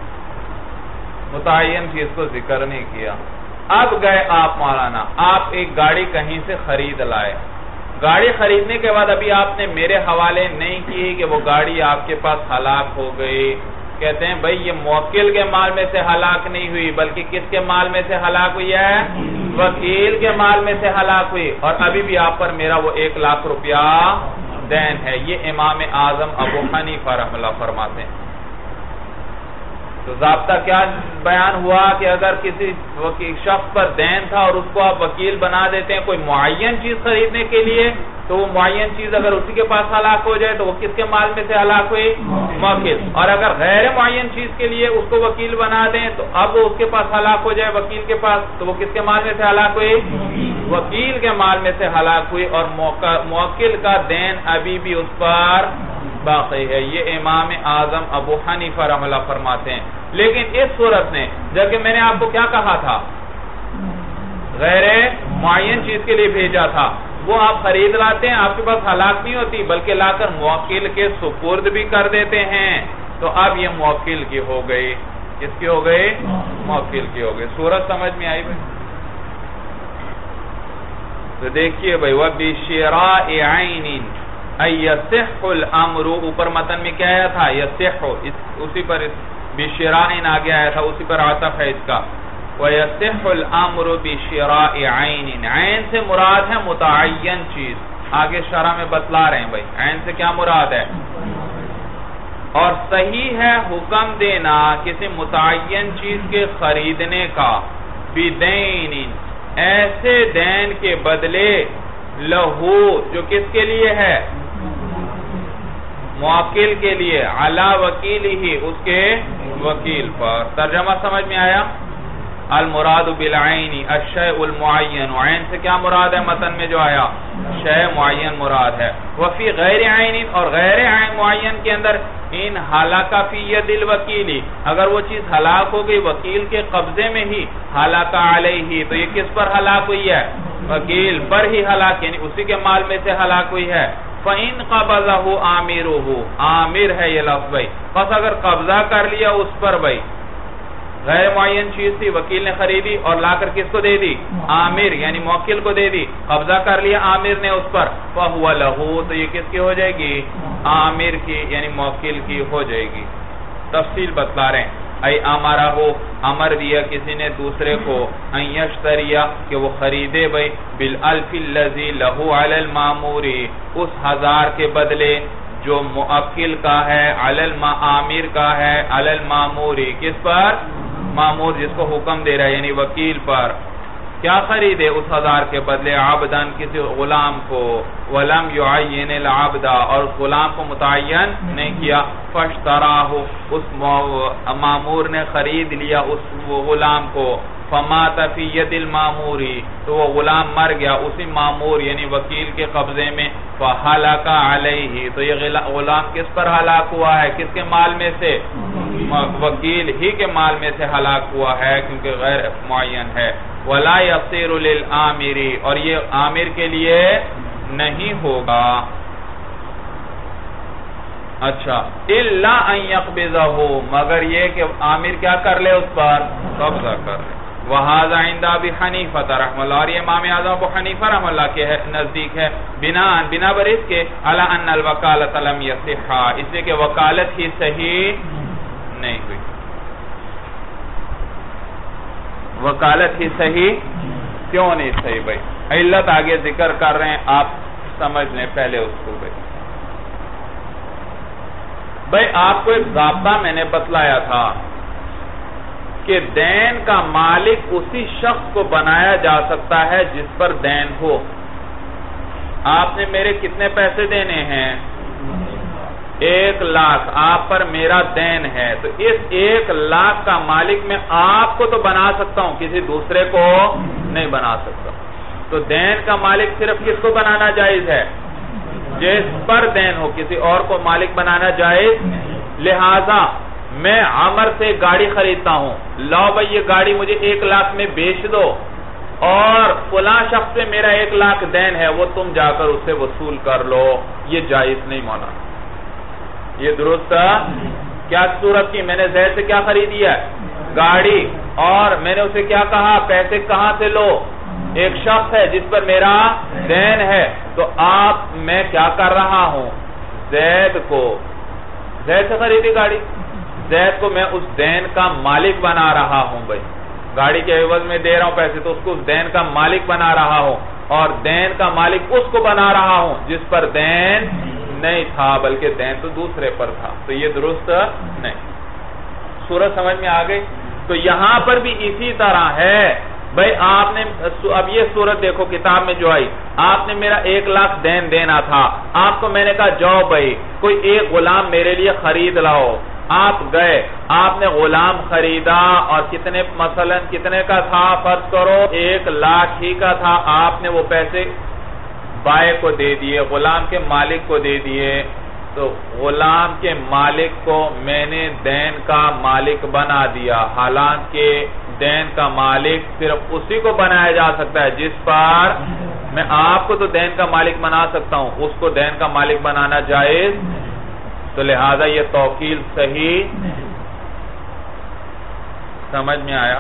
متعین چیز کو ذکر نہیں کیا. اب گئے آپ مولانا، آپ ایک گاڑی کہیں سے خرید لائے. گاڑی خریدنے کے بعد ابھی آپ نے میرے حوالے نہیں کی کہ وہ گاڑی آپ کے پاس ہلاک ہو گئی. کہتے ہیں بھائی یہ موکل کے مال میں سے ہلاک نہیں ہوئی بلکہ کس کے مال میں سے ہلاک ہوئی ہے؟ وکیل کے مال میں سے ہلاک ہوئی، اور ابھی بھی آپ پر میرا وہ 1 لاکھ روپیہ دین ہے. یہ امام اعظم ابو حنیفہ رحمہ اللہ فرماتے ہیں. تو ضابطہ کیا بیان ہوا کہ اگر کسی شخص پر دین تھا اور اس کو آپ وکیل بنا دیتے ہیں کوئی معین چیز خریدنے کے لیے، تو وہ معین چیز اگر اسی کے پاس ہلاک ہو جائے تو وہ کس کے مال میں سے ہلاک ہوئی؟ موکل. اور اگر غیر معین چیز کے لیے اس کو وکیل بنا دیں تو اب وہ اس کے پاس ہلاک ہو جائے وکیل کے پاس، تو وہ کس کے مال میں سے ہلاک ہوئی؟ وکیل کے مال میں سے ہلاک ہوئی، اور موکل کا دین ابھی بھی اس پر باقی ہے. یہ امام اعظم ابو حنیفہ رحمہ اللہ فرماتے ہیں. لیکن اس صورت میں جبکہ میں نے آپ کو کیا کہا تھا؟ غیر معین چیز کے لیے بھیجا تھا، وہ آپ خرید لاتے ہیں، آپ کے پاس ہلاک نہیں ہوتی بلکہ لا کر موکل کے سپرد بھی کر دیتے ہیں. تو اب یہ موکل کی ہو گئی. کس کی ہو گئی؟ موکل کی ہو گئی. صورت سمجھ میں آئی بھائی؟ تو دیکھیے بھائی وَبِشِرَاءِ عَيْنٍ اَيَّصِحُّ الْأَمْرُ، اوپر متن میں کیا آیا تھا؟ یصح، اسی پر بِشِرَاءٍ آگے آیا تھا، اسی پر عطف ہے اس کا. وَيَصِحُّ الْأَمْرُ بِشِرَاءِ عَيْنٍ، عین سے مراد ہے متعین چیز. آگے شرح میں بتلا رہے ہیں بھائی عین سے کیا مراد ہے. اور صحیح ہے حکم دینا کسی متعین چیز کے خریدنے کا، بِدَيْنٍ، ایسے دین کے بدلے، لہو جو کس کے لیے ہے؟ موکل کے لیے، علی وکیل ہی، اس کے وکیل پر. ترجمہ سمجھ میں آیا؟ المراد بالعین الشیء المعین، عین سے کیا مراد ہے متن میں جو آیا؟ شیء معین مراد ہے. وفی غیر عین، اور غیر عین معین کے اندر ان ہلاک فی ید الوکیل، اگر وہ چیز ہلاک ہو گئی وکیل کے قبضے میں ہی، ہلاک علیہ، تو یہ کس پر ہلاک ہوئی ہے؟ وکیل پر ہی ہلاک، یعنی اسی کے مال میں سے ہلاک ہوئی ہے. فَإِن قَبَضَهُ آمِرُهُ، آمر ہے یہ لفظ بھائی، پس اگر قبضہ کر لیا اس پر بھائی، غیر معین چیز تھی وکیل نے خریدی اور لا کر کس کو دے دی؟ آمر یعنی موکل کو دے دی، قبضہ کر لیا آمر نے اس پر، فَهُوَ لَهُ، تو یہ کس کی ہو جائے گی؟ آمر کی یعنی موکل کی ہو جائے گی. تفصیل بتلا رہے ہیں. ای امرہ، امر دیا کسی نے دوسرے کو، ان یشتریا کہ وہ خریدے بھائی، بالالف الذی لہو علی الماموری، اس 1000 کے بدلے جو موکل کا ہے، علی الامیر کا ہے، علی الماموری، کس پر؟ مامور جس کو حکم دے رہا ہے یعنی وکیل پر. کیا خریدے اس 1000 کے بدلے؟ عبدان کسی غلام کو، ولم یعین العبد، اور اس غلام کو متعین نہیں کیا. فاشتراہ، اس مامور نے خرید لیا اس غلام کو. فمات فی ید الماموری، تو وہ غلام مر گیا اسی مامور یعنی وکیل کے قبضے میں. فہلک علیہ، تو یہ غلام کس پر ہلاک ہوا ہے؟ کس کے مال میں سے؟ وکیل ہی کے مال میں سے ہلاک ہوا ہے کیونکہ غیر معین ہے. وَلَا يَصِيرُ لِلْآمِرِ، اور یہ آمر کے لیے نہیں ہوگا. اچھا إِلَّا أَن يَقْبِضَهُ، مگر یہ کہ آمر کیا کر لے اس پر؟ قبضہ کر لے. وَهَذَا عِنْدَ أَبِي حَنِيفَةَ رحمہ اللہ، اور یہ امام اعظم ابو حنیفہ رحمہ اللہ کے نزدیک ہے، بنا بر اس کے عَلَى أَنَّ الْوَكَالَةَ لَمْ يَصِحَّ، اس لیے کہ وکالت ہی صحیح نہیں ہوئی. وکالت ہی صحیح کیوں نہیں صحیح بھائی؟ علت آگے ذکر کر رہے ہیں، آپ سمجھ لیں پہلے اس کو بھائی آپ کو ایک ضابطہ میں نے بتلایا تھا کہ دین کا مالک اسی شخص کو بنایا جا سکتا ہے جس پر دین ہو۔ آپ نے میرے کتنے پیسے دینے ہیں؟ 1,00,000 آپ پر میرا دین ہے، تو اس 1,00,000 کا مالک میں آپ کو تو بنا سکتا ہوں، کسی دوسرے کو نہیں بنا سکتا۔ تو دین کا مالک صرف کس کو بنانا جائز ہے؟ جس پر دین ہو، کسی اور کو مالک بنانا جائز۔ لہذا میں عمر سے گاڑی خریدتا ہوں، لاؤ بھائی یہ گاڑی مجھے 1,00,000 میں بیچ دو، اور فلاں شخص سے میرا 1,00,000 دین ہے، وہ تم جا کر اسے وصول کر لو، یہ جائز نہیں مانا۔ یہ درست کیا صورت کی؟ میں نے زید سے کیا خریدی ہے؟ گاڑی، اور میں نے اسے کیا کہا؟ پیسے کہاں سے لو؟ ایک شخص ہے جس پر میرا دین ہے، تو میں کیا کر رہا ہوں؟ زید سے خریدی گاڑی، زید کو میں اس دین کا مالک بنا رہا ہوں بھائی، گاڑی کے عوض میں دے رہا ہوں پیسے، تو اس کو اس دین کا مالک بنا رہا ہوں، اور دین کا مالک اس کو بنا رہا ہوں جس پر دین نہیں تھا، بلکہ دین تو دوسرے پر تھا، تو یہ درست نہیں۔ صورت سمجھ میں آ گئی؟ تو یہاں پر بھی اسی طرح ہے بھائی، آپ نے اب یہ صورت دیکھو کتاب میں جو آئی، آپ نے میرا 1,00,000 دین دینا تھا، آپ کو میں نے کہا جاؤ بھائی کوئی ایک غلام میرے لیے خرید لاؤ، آپ گئے، آپ نے غلام خریدا، اور مثلا کتنے کا تھا؟ فرض کرو 1,00,000 ہی کا تھا، آپ نے وہ پیسے بائے کو دے دیے، غلام کے مالک کو دے دیے، تو غلام کے مالک کو میں نے دین کا مالک بنا دیا، حالانکہ دین کا مالک صرف اسی کو بنایا جا سکتا ہے جس پر میں آپ کو تو دین کا مالک بنا سکتا ہوں، اس کو دین کا مالک بنانا جائز، تو لہذا یہ توکیل صحیح سمجھ میں آیا؟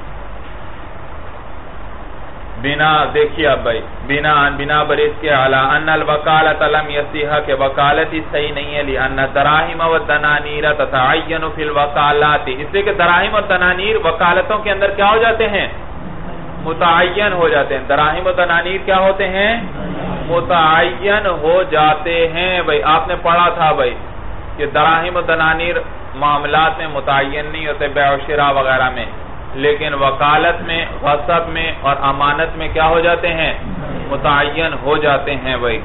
دیکھیے اب بھائی، بنا برس کے علا ان الوکالت لم یصح، کہ وکالت ہی صحیح نہیں ہے، لأن الدراہم والدنانیر تتعین فی الوکالات، اس لیے کہ دراہم اور دنانیر وکالتوں کے اندر کیا ہو جاتے ہیں؟ متعین ہو جاتے ہیں۔ دراہم و دنانیر کیا ہوتے ہیں؟ متعین ہو جاتے ہیں۔ بھائی آپ نے پڑھا تھا بھائی کہ دراہم و دنانیر معاملات میں متعین نہیں ہوتے، بیع و شراء وغیرہ میں، لیکن وکالت میں، غصب میں اور امانت میں کیا ہو جاتے ہیں؟ متعین ہو جاتے ہیں بھائی۔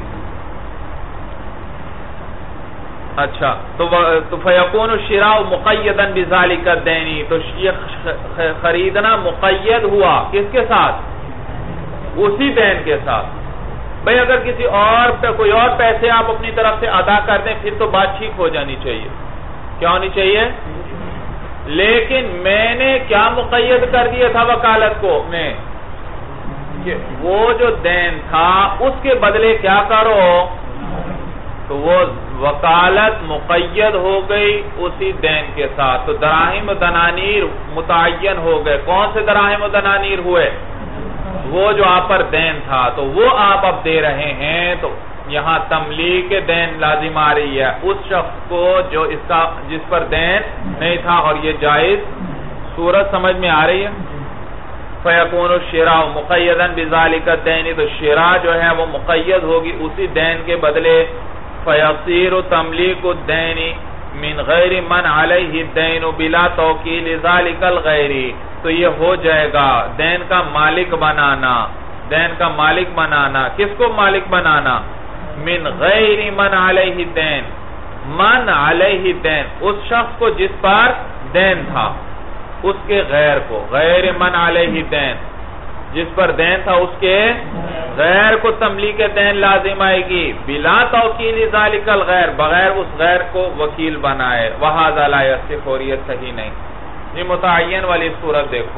اچھا، تو فیکون الشراء مقیدا بذالک الدین، تو یہ خریدنا مقید ہوا کس کے ساتھ؟ اسی دین کے ساتھ۔ بھائی اگر کسی اور پہ کوئی اور پیسے آپ اپنی طرف سے ادا کر دیں پھر تو بات ٹھیک ہو جانی چاہیے، کیا ہونی چاہیے؟ لیکن میں نے کیا مقید کر دیا تھا وکالت کو میں، کہ وہ جو دین تھا اس کے بدلے کیا کرو، تو وہ وکالت مقید ہو گئی اسی دین کے ساتھ، تو دراہم و دنانیر متعین ہو گئے۔ کون سے دراہم و دنانیر ہوئے؟ وہ جو آپ پر دین تھا، تو وہ آپ اب دے رہے ہیں، تو یہاں تملیک دین لازم آ رہی ہے اس شخص کو جس پر دین نہیں تھا، اور یہ جائز صورت سمجھ میں آ رہی ہے۔ فَيَكُونُ الشِّرَاءُ مُقَيَّدًا بِذَلِكَ الدَّيْنِ، تو شراء جو ہے وہ مقید ہوگی اسی دین کے بدلے۔ فَيَصِيرُ تَمْلِيكُ الدَّيْنِ مِنْ غَيْرِ مَنْ عَلَيْهِ الدَّيْنُ بِلَا تَوْكِيلِ ذَلِكَ الْغَيْرِ، تو یہ ہو جائے گا دین کا مالک بنانا، دین کا مالک بنانا، کس کو مالک بنانا؟ من غیر من علیہ الدین، من علیہ الدین، اس شخص کو جس پر دین تھا اس کے غیر کو، غیر من علیہ الدین، جس پر دین تھا اس کے غیر کو تملیک دین لازم آئے گی، بلا توکیل ذالک الغیر، بغیر اس غیر کو وکیل بنائے، وہذا لا یصح، اور یہ صحیح نہیں۔ یہ متعین والی صورت دیکھو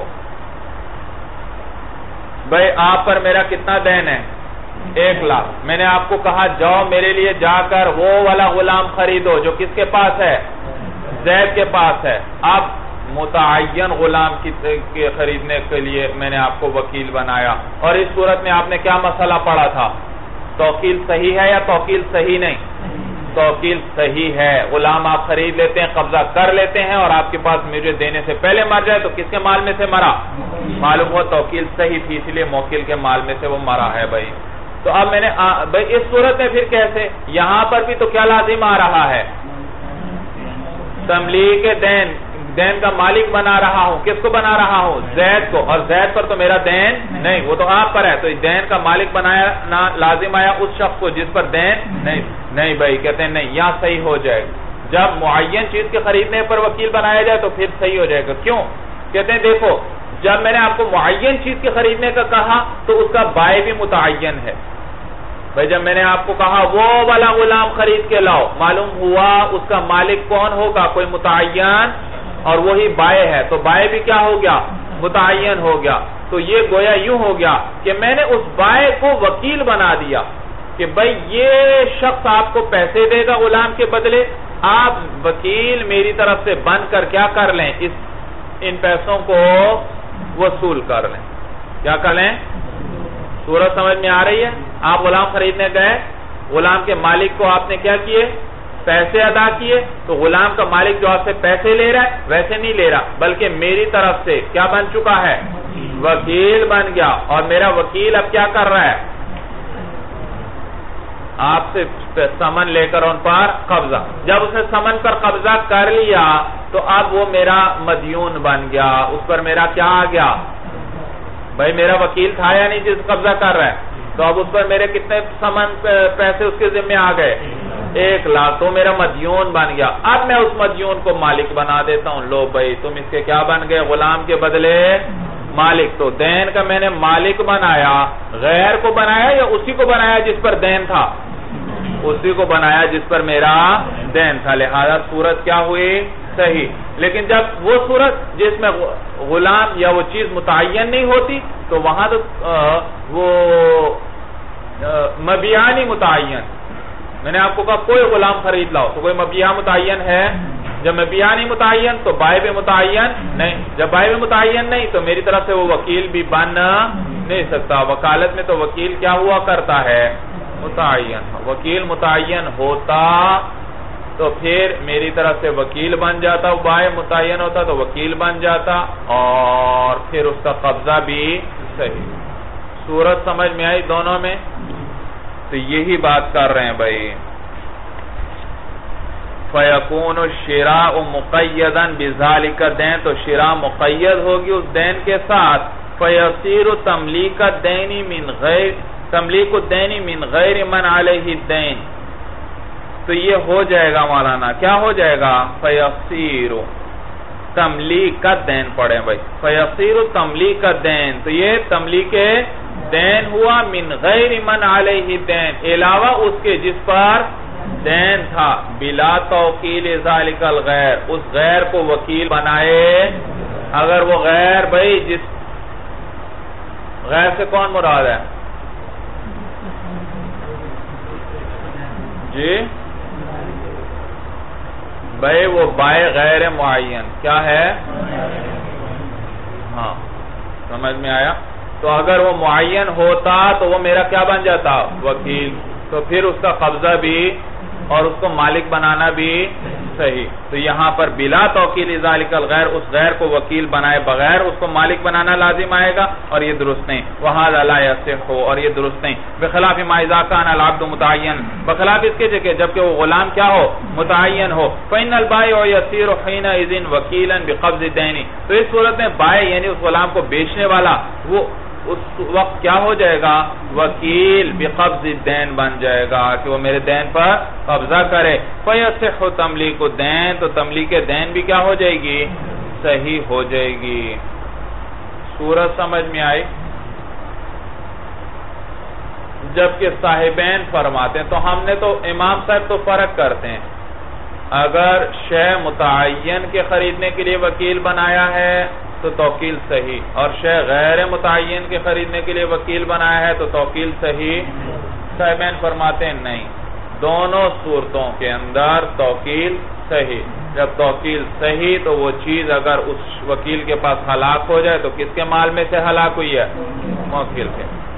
بھائی، آپ پر میرا کتنا دین ہے؟ 1,00,000، میں نے آپ کو کہا جاؤ میرے لیے جا کر وہ والا غلام خریدو جو کس کے پاس ہے؟ زید کے پاس ہے۔ اب متعین غلام کے خریدنے کے لیے میں نے آپ کو وکیل بنایا، اور اس صورت میں آپ نے کیا مسئلہ پڑھا تھا؟ توکیل صحیح ہے یا توکیل صحیح نہیں؟ توکیل صحیح ہے. غلام آپ خرید لیتے ہیں, قبضہ کر لیتے ہیں, اور آپ کے پاس مجھے دینے سے پہلے مر جائے تو کس کے مال میں سے مرا؟ معلوم ہوا توکیل صحیح تھی, اس لیے موکل کے مال میں سے وہ مرا ہے بھائی. تو اب میں نے بھائی اس صورت میں پھر کیسے؟ یہاں پر بھی تو کیا لازم آ رہا ہے؟ تملیک دین, دین کا مالک بنا رہا ہوں. کس کو بنا رہا ہوں؟ زید کو. اور زید پر تو میرا دین نہیں, وہ تو آپ پر ہے. تو دین کا مالک بنایا لازم آیا اس شخص کو جس پر دین نہیں بھائی. کہتے ہیں نہیں, یہاں صحیح ہو جائے گا. جب معین چیز کے خریدنے پر وکیل بنایا جائے تو پھر صحیح ہو جائے گا. کیوں؟ کہتے ہیں دیکھو, جب میں نے آپ کو معین چیز کے خریدنے کا کہا تو اس کا بائع بھی متعین ہے. بھائی جب میں نے آپ کو کہا وہ والا غلام خرید کے لاؤ, معلوم ہوا اس کا مالک کون ہوگا؟ کوئی متعین, اور وہی بائع ہے. تو بائع بھی کیا ہو گیا؟ متعین ہو گیا. تو یہ گویا یوں ہو گیا کہ میں نے اس بائع کو وکیل بنا دیا کہ بھائی یہ شخص آپ کو پیسے دے گا غلام کے بدلے, آپ وکیل میری طرف سے بن کر کیا کر لیں؟ ان پیسوں کو وصول کر لیں. کیا کر لیں؟ صورت سمجھ میں آ رہی ہے؟ آپ غلام خریدنے گئے, غلام کے مالک کو آپ نے کیا کیے؟ پیسے ادا کیے. تو غلام کا مالک جو آپ سے پیسے لے رہا ہے ویسے نہیں لے رہا, بلکہ میری طرف سے کیا بن چکا ہے؟ وکیل بن گیا. اور میرا وکیل اب کیا کر رہا ہے؟ آپ سے سمن لے کر ان پر قبضہ. جب اس نے سمن پر قبضہ کر لیا تو اب وہ میرا مدیون بن گیا. اس پر میرا کیا آ گیا؟ بھائی میرا وکیل تھا یا نہیں جس قبضہ کر رہا ہے؟ تو اب اس پر میرے کتنے سمن پیسے اس کے ذمہ آ گئے؟ 1 لاکھ. تو میرا مدیون بن گیا. اب میں اس مدیون کو مالک بنا دیتا ہوں. لو بھائی تم اس کے کیا بن گئے؟ غلام کے بدلے مالک. تو دین کا میں نے مالک بنایا. غیر کو بنایا یا اسی کو بنایا جس پر دین تھا؟ اسی کو بنایا جس پر میرا دین تھا. لہذا صورت کیا ہوئی؟ صحیح. لیکن جب وہ صورت جس میں غلام یا وہ چیز متعین نہیں ہوتی تو وہاں تو وہ مبیعانی متعین. میں نے آپ کو کہا کوئی غلام خرید لاؤ, تو کوئی مبیع متعین ہے. جب مبیع نہیں متعین تو بائع بھی متعین نہیں. جب بائع بھی متعین نہیں تو میری طرف سے وہ وکیل بھی بن نہیں سکتا. وکالت میں تو وکیل کیا ہوا کرتا ہے؟ متعین. وکیل متعین ہوتا تو پھر میری طرف سے وکیل بن جاتا. بائع متعین ہوتا تو وکیل بن جاتا, اور پھر اس کا قبضہ بھی صحیح. صورت سمجھ میں آئی دونوں میں؟ تو یہی بات کر رہے ہیں بھائی. فَيَكُونُ الشِّرَاءُ مُقَيَّدًا بِذَلِكَ الدَّيْنِ, تو شراء مقید ہوگی اس دین کے ساتھ. فَيَصِيرُ تَمْلِيكَ الدَّيْنِ مِنْ غَيْرِ مَنْ عَلَيْهِ الدَّيْنِ. تو یہ ہو جائے گا مولانا, کیا ہو جائے گا؟ فَيَصِيرُ تملیک الدین پڑھیں بھائی. فَيَصِيرُ تملیک الدین, تو یہ تملیک دین ہوا من غیر من علیہ الدین, علاوہ اس کے جس پر دین تھا. بلا توکیل ذالک الغیر, اس غیر کو وکیل بنائے. اگر وہ غیر بھائی جس غیر سے کون مراد ہے؟ جی بھائی وہ بائع غیر معین کیا ہے؟ ہاں سمجھ میں آیا. تو اگر وہ معین ہوتا تو وہ میرا کیا بن جاتا؟ وکیل. تو پھر اس کا قبضہ بھی اور اس کو مالک بنانا بھی صحیح. تو یہاں پر بلا توکیل ذالک الغیر, اس غیر کو وکیل بنائے بغیر اس کو مالک بنانا لازم آئے گا, اور یہ درست نہیں. وَهَذَا لَا يَصِحُّ, اور یہ درست نہیں. بخلاف ما اذا كان العبد متعین, بخلاف اس کے کہ جبکہ وہ غلام کیا ہو؟ متعین ہو. فإن البائع يصير حينئذ وكيلا بقبض الدين, تو اس صورت میں بائع یعنی اس غلام کو بیچنے والا وہ اس وقت کیا ہو جائے گا؟ وکیل بقبض الدین بن جائے گا کہ وہ میرے دین پر قبضہ کرے. فیصح تملیک الدین, تو تملیک دین بھی کیا ہو جائے گی؟ صحیح ہو جائے گی. صورت سمجھ میں آئی؟ جبکہ صاحبین فرماتے ہیں, تو ہم نے تو امام صاحب تو فرق کرتے ہیں. اگر شے متعین کے خریدنے کے لیے وکیل بنایا ہے تو توکیل صحیح, اور شے غیر متعین کے خریدنے کے لیے وکیل بنایا ہے تو توکیل صحیح. صاحبین فرماتے ہیں نہیں, دونوں صورتوں کے اندر توکیل صحیح. جب توکیل صحیح تو وہ چیز اگر اس وکیل کے پاس ہلاک ہو جائے تو کس کے مال میں سے ہلاک ہوئی ہے؟ موکل کے.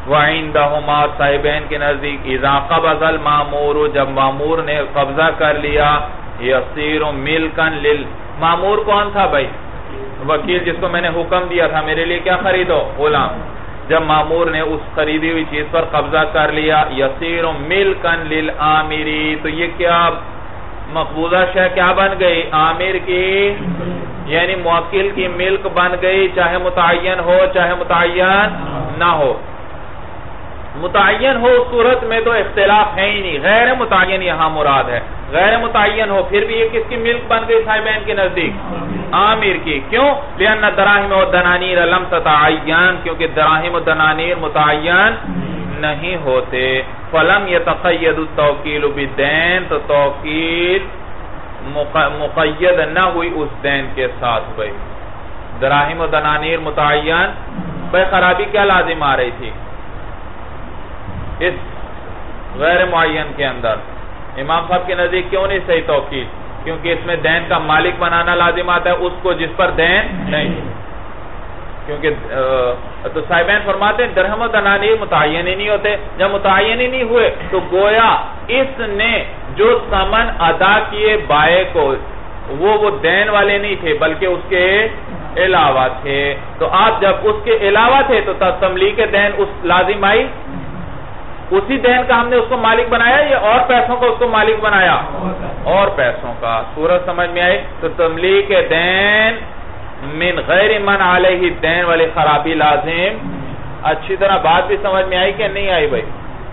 وعندہما صاحبین کے نزدیک اذا قبض المامور جب مامور نے قبضہ کر لیا یصیر ملکا مامور کون تھا بھائی وکیل جس کو میں نے حکم دیا تھا میرے لیے کیا خریدو غلام جب مامور نے اس خریدی ہوئی چیز پر قبضہ کر لیا یصیر ملکا للآمری تو یہ کیا مقبوضہ شے کیا بن گئی عامر کی یعنی موکل کی ملک بن گئی چاہے متعین ہو چاہے متعین نہ ہو متعین ہو اس صورت میں تو اختلاف ہے ہی نہیں غیر متعین یہاں مراد ہے غیر متعین ہو پھر بھی یہ کس کی ملک بن گئی صاحبین کے نزدیک عامر کی کیوں لأن دراہم و دنانیر لم تتعین کیونکہ دراہم و دنانیر متعین نہیں ہوتے فلم یتقید التوکیل بالدین تو توکیل مقید نہ ہوئی اس دین کے ساتھ بھائی دراہم و دنانیر متعین بھائی خرابی کیا لازم آ رہی تھی اس غیر معین کے اندر امام صاحب کے نزدیک کیوں نہیں صحیح توکیل کیونکہ اس میں دین کا مالک بنانا لازم آتا ہے اس کو جس پر دین نہیں کیونکہ تو صاحبین فرماتے ہیں درہم و دنانیر متعین ہی نہیں ہوتے جب متعین ہی نہیں ہوئے تو گویا اس نے جو ثمن ادا کیے بائے کو وہ دین والے نہیں تھے بلکہ اس کے علاوہ تھے تو آپ جب اس کے علاوہ تھے تو تملیک دین اس لازم آئی اسی دین کا ہم نے اس کو مالک بنایا یا اور پیسوں کو اس کو مالک بنایا اور پیسوں کا صورت سمجھ میں آئی تو تملیک دین من غیر من علیہ دین والی خرابی لازم اچھی طرح بات بھی سمجھ میں آئی کہ نہیں آئی بھائی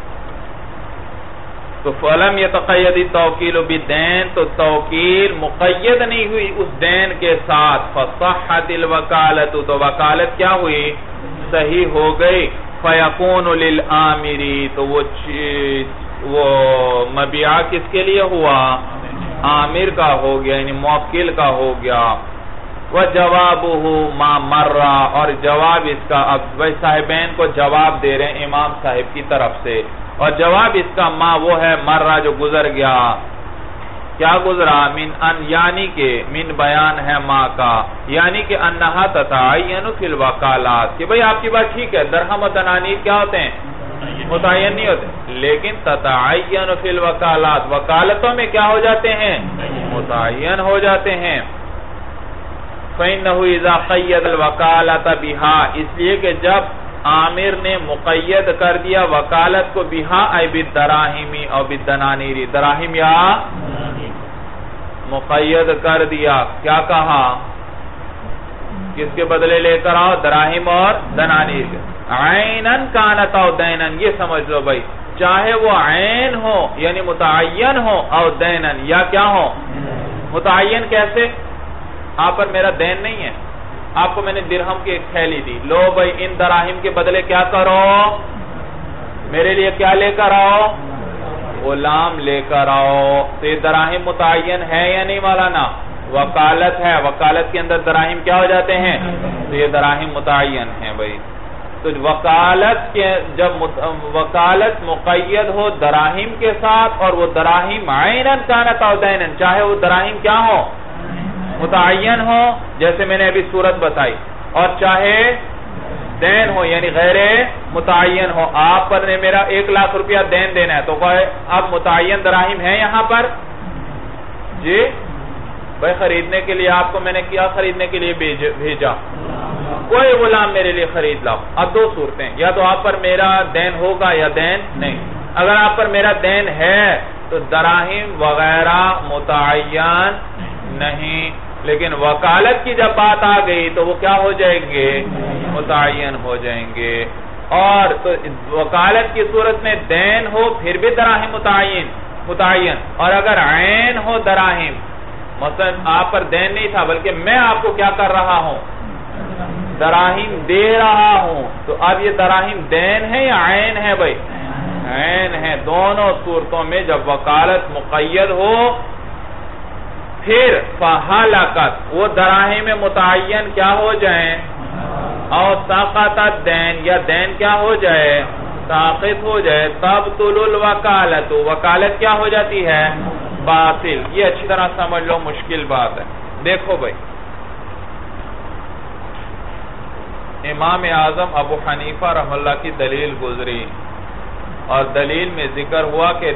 تو فلم یتقید التوکیل بالدین تو توکیل مقید نہیں ہوئی اس دین کے ساتھ فصحت الوکالت تو وکالت کیا ہوئی صحیح ہو گئی فیکون للآمری تو وہ مبیعہ کس کے لیے ہوا عامر کا ہو گیا یعنی موکل کا ہو گیا وَجَوَابُهُ مَا مَرَّا اور جواب اس کا اب بھائی صاحبین کو جواب دے رہے ہیں امام صاحب کی طرف سے اور جواب اس کا ما وہ ہے مرہ جو گزر گیا کیا گزرا من ان یعنی کہ من بیان ہے ما کا یعنی کہ انہا تتعین فی الوکالات کہ بھئی آپ کی بات ٹھیک ہے درہم و دنانیر کیا ہوتے ہیں متعین نہیں ہوتے لیکن تتعین فی الوکالات وکالتوں میں کیا ہو جاتے ہیں متعین ہو جاتے ہیں فَإِنَّهُ إِذَا قَيَّدَ الْوَكَالَةَ بِهَا اس لیے کہ جب عامر نے مقید کر دیا وکالت کو بِهَا اَيْ بِالدَّرَاهِمِ او بِالدَّنَانِيرِ دراہم یا مقید کر دیا کیا کہا کس کے بدلے لے کر آؤ دراہم اور دنانیر عینن کانت او دینن یہ سمجھ لو بھائی چاہے وہ عین ہو یعنی متعین ہو او دینن یا کیا ہو متعین کیسے آپ پر میرا دین نہیں ہے آپ کو میں نے درہم کی ایک تھیلی دی لو بھائی ان دراہم کے بدلے کیا کرو میرے لیے کیا لے کر آؤ غلام لے کر آؤ تو یہ دراہم متعین ہے یا نہیں مولانا وکالت ہے وکالت کے اندر دراہم کیا ہو جاتے ہیں تو یہ دراہم متعین ہیں بھائی تو وکالت کے جب وکالت مقید ہو دراہم کے ساتھ اور وہ دراہم عینن کانت او دینن چاہے وہ دراہم کیا ہو متعین ہو جیسے میں نے ابھی صورت بتائی اور چاہے دین ہو یعنی غیر متعین ہو آپ پر نے میرا 1,00,000 روپیہ دین دینا ہے تو اب متعین دراہم ہے یہاں پر جی بھائی خریدنے کے لیے آپ کو میں نے کیا خریدنے کے لیے بھیجا کوئی غلام میرے لیے خرید لاؤ اب دو صورتیں یا تو آپ پر میرا دین ہوگا یا دین نہیں اگر آپ پر میرا دین ہے تو دراہم وغیرہ متعین نہیں لیکن وکالت کی جب بات آ گئی تو وہ کیا ہو جائیں گے متعین ہو جائیں گے اور تو وکالت کی صورت میں دین ہو پھر بھی دراہم متعین اور اگر عین ہو دراہم مثلا آپ پر دین نہیں تھا بلکہ میں آپ کو کیا کر رہا ہوں دراہم دے رہا ہوں تو اب یہ دراہم دین ہے یا عین ہے بھائی عین ہے دونوں صورتوں میں جب وکالت مقید ہو پھر فَحَلَقَتْ وہ دراہم متعین کیا ہو جائیں اور ساقط الدین یا دین کیا ہو جائے ساقط ہو جائے تبطل الوکالت وکالت کیا ہو جاتی ہے باطل یہ اچھی طرح سمجھ لو مشکل بات ہے دیکھو بھائی امام اعظم ابو حنیفہ رحمہ اللہ کی دلیل گزری اور دلیل میں ذکر ہوا کہ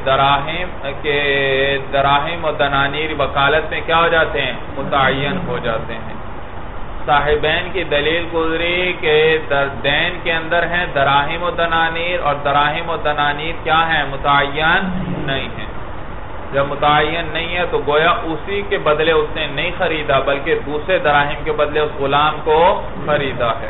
دراہم و دنانیر وکالت میں کیا ہو جاتے ہیں؟ متعین ہو جاتے ہیں۔ صاحبین کی دلیل گزری کہ دین کے اندر ہیں دراہم و دنانیر، اور دراہم و دنانیر کیا ہیں؟ متعین نہیں ہیں۔ جب متعین نہیں ہے تو گویا اسی کے بدلے اس نے نہیں خریدا بلکہ دوسرے دراہم کے بدلے اس غلام کو خریدا ہے۔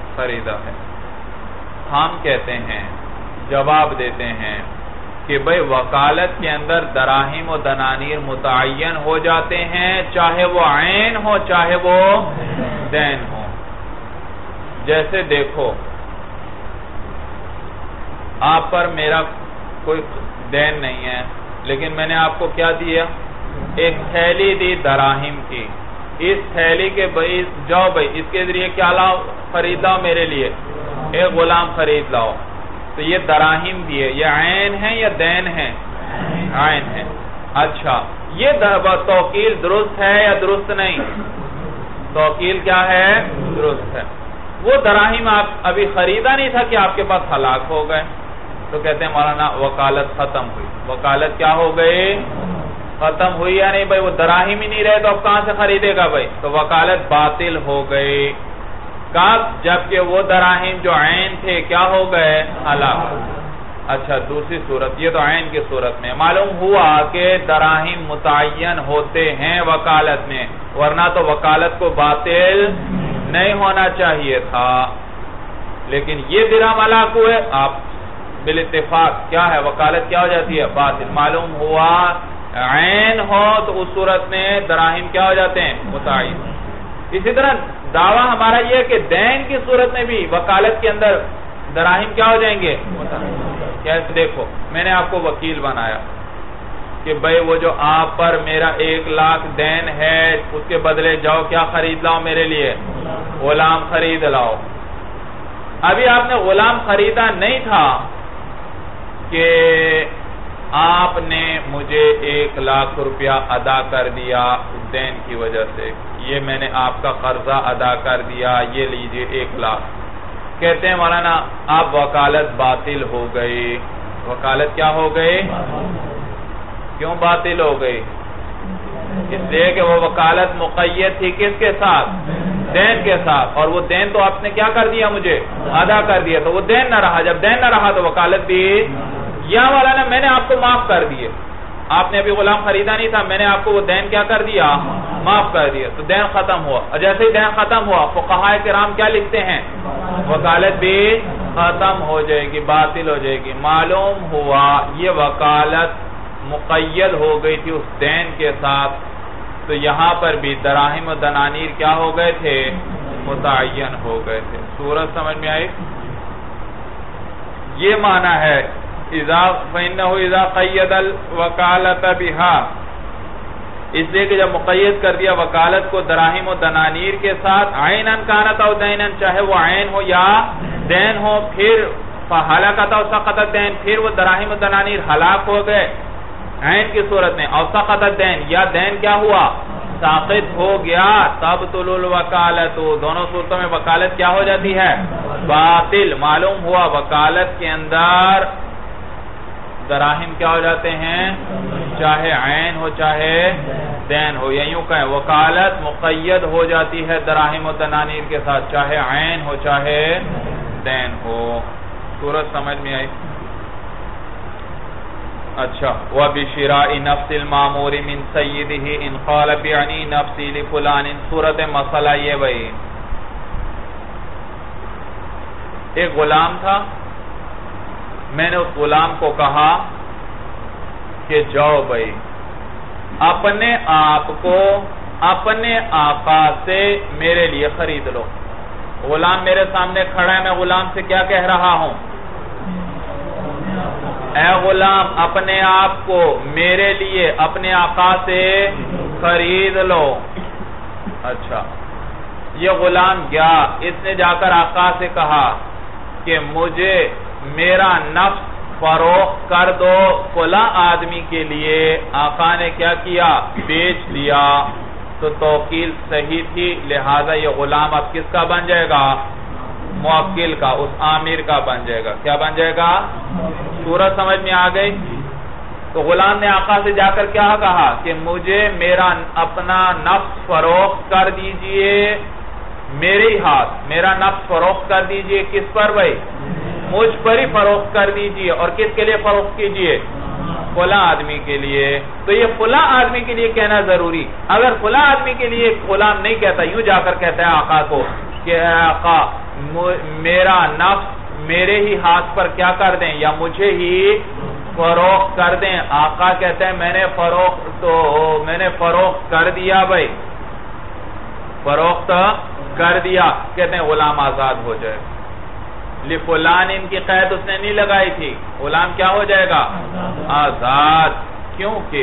ہم کہتے ہیں، جواب دیتے ہیں کہ بھئی وکالت کے اندر دراہم و دنانیر متعین ہو جاتے ہیں، چاہے وہ عین ہو چاہے وہ دین ہو۔ جیسے دیکھو، آپ پر میرا کوئی دین نہیں ہے، لیکن میں نے آپ کو کیا دیا؟ ایک تھیلی دی دراہم کی۔ اس تھیلی کے بھئی جاؤ بھئی اس کے ذریعے کیا لاؤ؟ خرید لاؤ میرے لیے، ایک غلام خرید لاؤ۔ تو یہ دراہم دیے، یہ عین ہے یا دین ہے؟ عین ہے۔ اچھا، یہ توکیل درست ہے یا درست نہیں؟ توکیل کیا ہے؟ درست ہے۔ وہ دراہم آپ ابھی خریدا نہیں تھا کہ آپ کے پاس ہلاک ہو گئے، تو کہتے ہیں مولانا وکالت ختم ہوئی۔ وکالت کیا ہو گئی؟ ختم ہوئی یا نہیں؟ بھائی وہ دراہم ہی نہیں رہے تو اب کہاں سے خریدے گا بھائی؟ تو وکالت باطل ہو گئی۔ کب؟ جبکہ وہ دراہم جو عین تھے کیا ہو گئے؟ ہلاک۔ اچھا، دوسری صورت، یہ تو عین کی صورت میں معلوم ہوا کہ دراہم متعین ہوتے ہیں وکالت میں، ورنہ تو وکالت کو باطل نہیں ہونا چاہیے تھا۔ لیکن یہ درہم ہلاک ہوئے، آپ بالاتفاق کیا ہے؟ وکالت کیا ہو جاتی ہے؟ باطل۔ معلوم ہوا عین ہو تو اس صورت میں دراہم کیا ہو جاتے ہیں؟ متعین۔ اسی طرح دعویٰ ہمارا یہ ہے کہ دین کی صورت میں بھی وکالت کے اندر دراہم کیا ہو جائیں گے؟ کیسے؟ دیکھو، میں نے آپ کو وکیل بنایا کہ بھئی وہ جو آپ پر میرا 1,00,000 دین ہے، اس کے بدلے جاؤ کیا خرید لاؤ میرے لیے؟ غلام خرید لاؤ۔ ابھی آپ نے غلام خریدا نہیں تھا کہ آپ نے مجھے 1,00,000 روپیہ ادا کر دیا دین کی وجہ سے، یہ میں نے آپ کا قرضہ ادا کر دیا، یہ لیجئے 1,00,000۔ کہتے ہیں مولانا آپ وکالت باطل ہو گئی۔ وکالت کیا ہو گئی؟ کیوں باطل ہو گئی؟ اس لیے کہ وہ وکالت مقید تھی کس کے ساتھ؟ دین کے ساتھ، اور وہ دین تو آپ نے کیا کر دیا؟ مجھے ادا کر دیا، تو وہ دین نہ رہا۔ جب دین نہ رہا تو وکالت بھی یا مولانا میں نے آپ کو معاف کر دیے، آپ نے ابھی غلام خریدا نہیں تھا، میں نے آپ کو وہ دین کیا کر دیا؟ معاف کر دیا، تو دین ختم ہوا۔ اور جیسے ہی دین ختم ہوا، فقہاء کرام کیا لکھتے ہیں؟ وکالت بھی ختم ہو جائے گی، باطل ہو جائے گی۔ معلوم ہوا یہ وکالت مقید ہو گئی تھی اس دین کے ساتھ، تو یہاں پر بھی دراہم و دنانیر کیا ہو گئے تھے؟ متعین ہو گئے تھے۔ صورت سمجھ میں آئی؟ یہ معنی ہے فَإِنَّهُ إِذَا قَيَّدَ الْوَكَالَةَ بِهَا، اس لیے کہ جب مقید کر دیا وکالت کو دراہم و دنانیر کے ساتھ، عیناً کانت او دیناً، چاہے وہ عین ہو یا دین ہو، پھر فَحَلَقَتَ او سَقَطَ الدَّيْنُ، پھر وہ دراہم و دنانیر ہلاک ہو گئے عین کی صورت میں، او سَقَطَ الدَّيْنُ، یا دین کیا ہوا؟ ساقط ہو گیا، تبطل الوکالت، دونوں صورتوں میں وکالت کیا ہو جاتی ہے؟ باطل۔ معلوم ہوا وکالت کے اندر دراہم کیا ہو جاتے ہیں؟ چاہے عین ہو چاہے دین ہو، یا یوں کہیں وکالت مقید ہو جاتی ہے دراہم و دنانیر کے ساتھ، چاہے عین ہو چاہے دین ہو۔ صورت سمجھ میں آئی؟ اچھا، وَبِشِرَاءِ نَفْسِ الْمَامُورِ مِنْ سَيِّدِهِ إِنْ قَالَ بِعْنِي نَفْسِي لِفُلَانٍ۔ صورت مسئلہ یہ بھئی، ایک غلام تھا، میں نے اس غلام کو کہا کہ جاؤ بھائی اپنے آپ کو اپنے آقا سے میرے لیے خرید لو۔ غلام میرے سامنے کھڑا ہے، میں غلام سے کیا کہہ رہا ہوں؟ اے غلام اپنے آپ کو میرے لیے اپنے آقا سے خرید لو۔ اچھا، یہ غلام گیا، اس نے جا کر آقا سے کہا کہ مجھے میرا نفس فروخت کر دو فلاں آدمی کے لیے۔ آقا نے کیا کیا؟ بیچ دیا۔ تو توکیل صحیح تھی، لہذا یہ غلام اب کس کا بن جائے گا؟ موکل کا، اس آمیر کا بن جائے گا. کیا بن جائے گا؟ صورت سمجھ میں آ گئی؟ تو غلام نے آقا سے جا کر کیا کہا کہ مجھے میرا اپنا نفس فروخت کر دیجئے، میرے ہی ہاتھ میرا نفس فروخت کر دیجئے. کس پر بھائی؟ مجھ پر ہی فروخت کر دیجئے. اور کس کے لیے فروخت کیجئے؟ فلاں آدمی کے لیے. تو یہ فلاں آدمی کے لیے کہنا ضروری. اگر فلاں آدمی کے لیے غلام نہیں کہتا، یوں جا کر کہتا ہے آقا کو کہ اے آقا میرا نفس میرے ہی ہاتھ پر کیا کر دیں، یا مجھے ہی فروخت کر دیں. آقا کہتے ہیں میں نے فروخت کر دیا بھائی، فروخت کر دیا. کہتے ہیں غلام آزاد ہو جائے. لفلان ان کی قید اس نے نہیں لگائی تھی، غلام کیا ہو جائے گا؟ آزاد. کیونکہ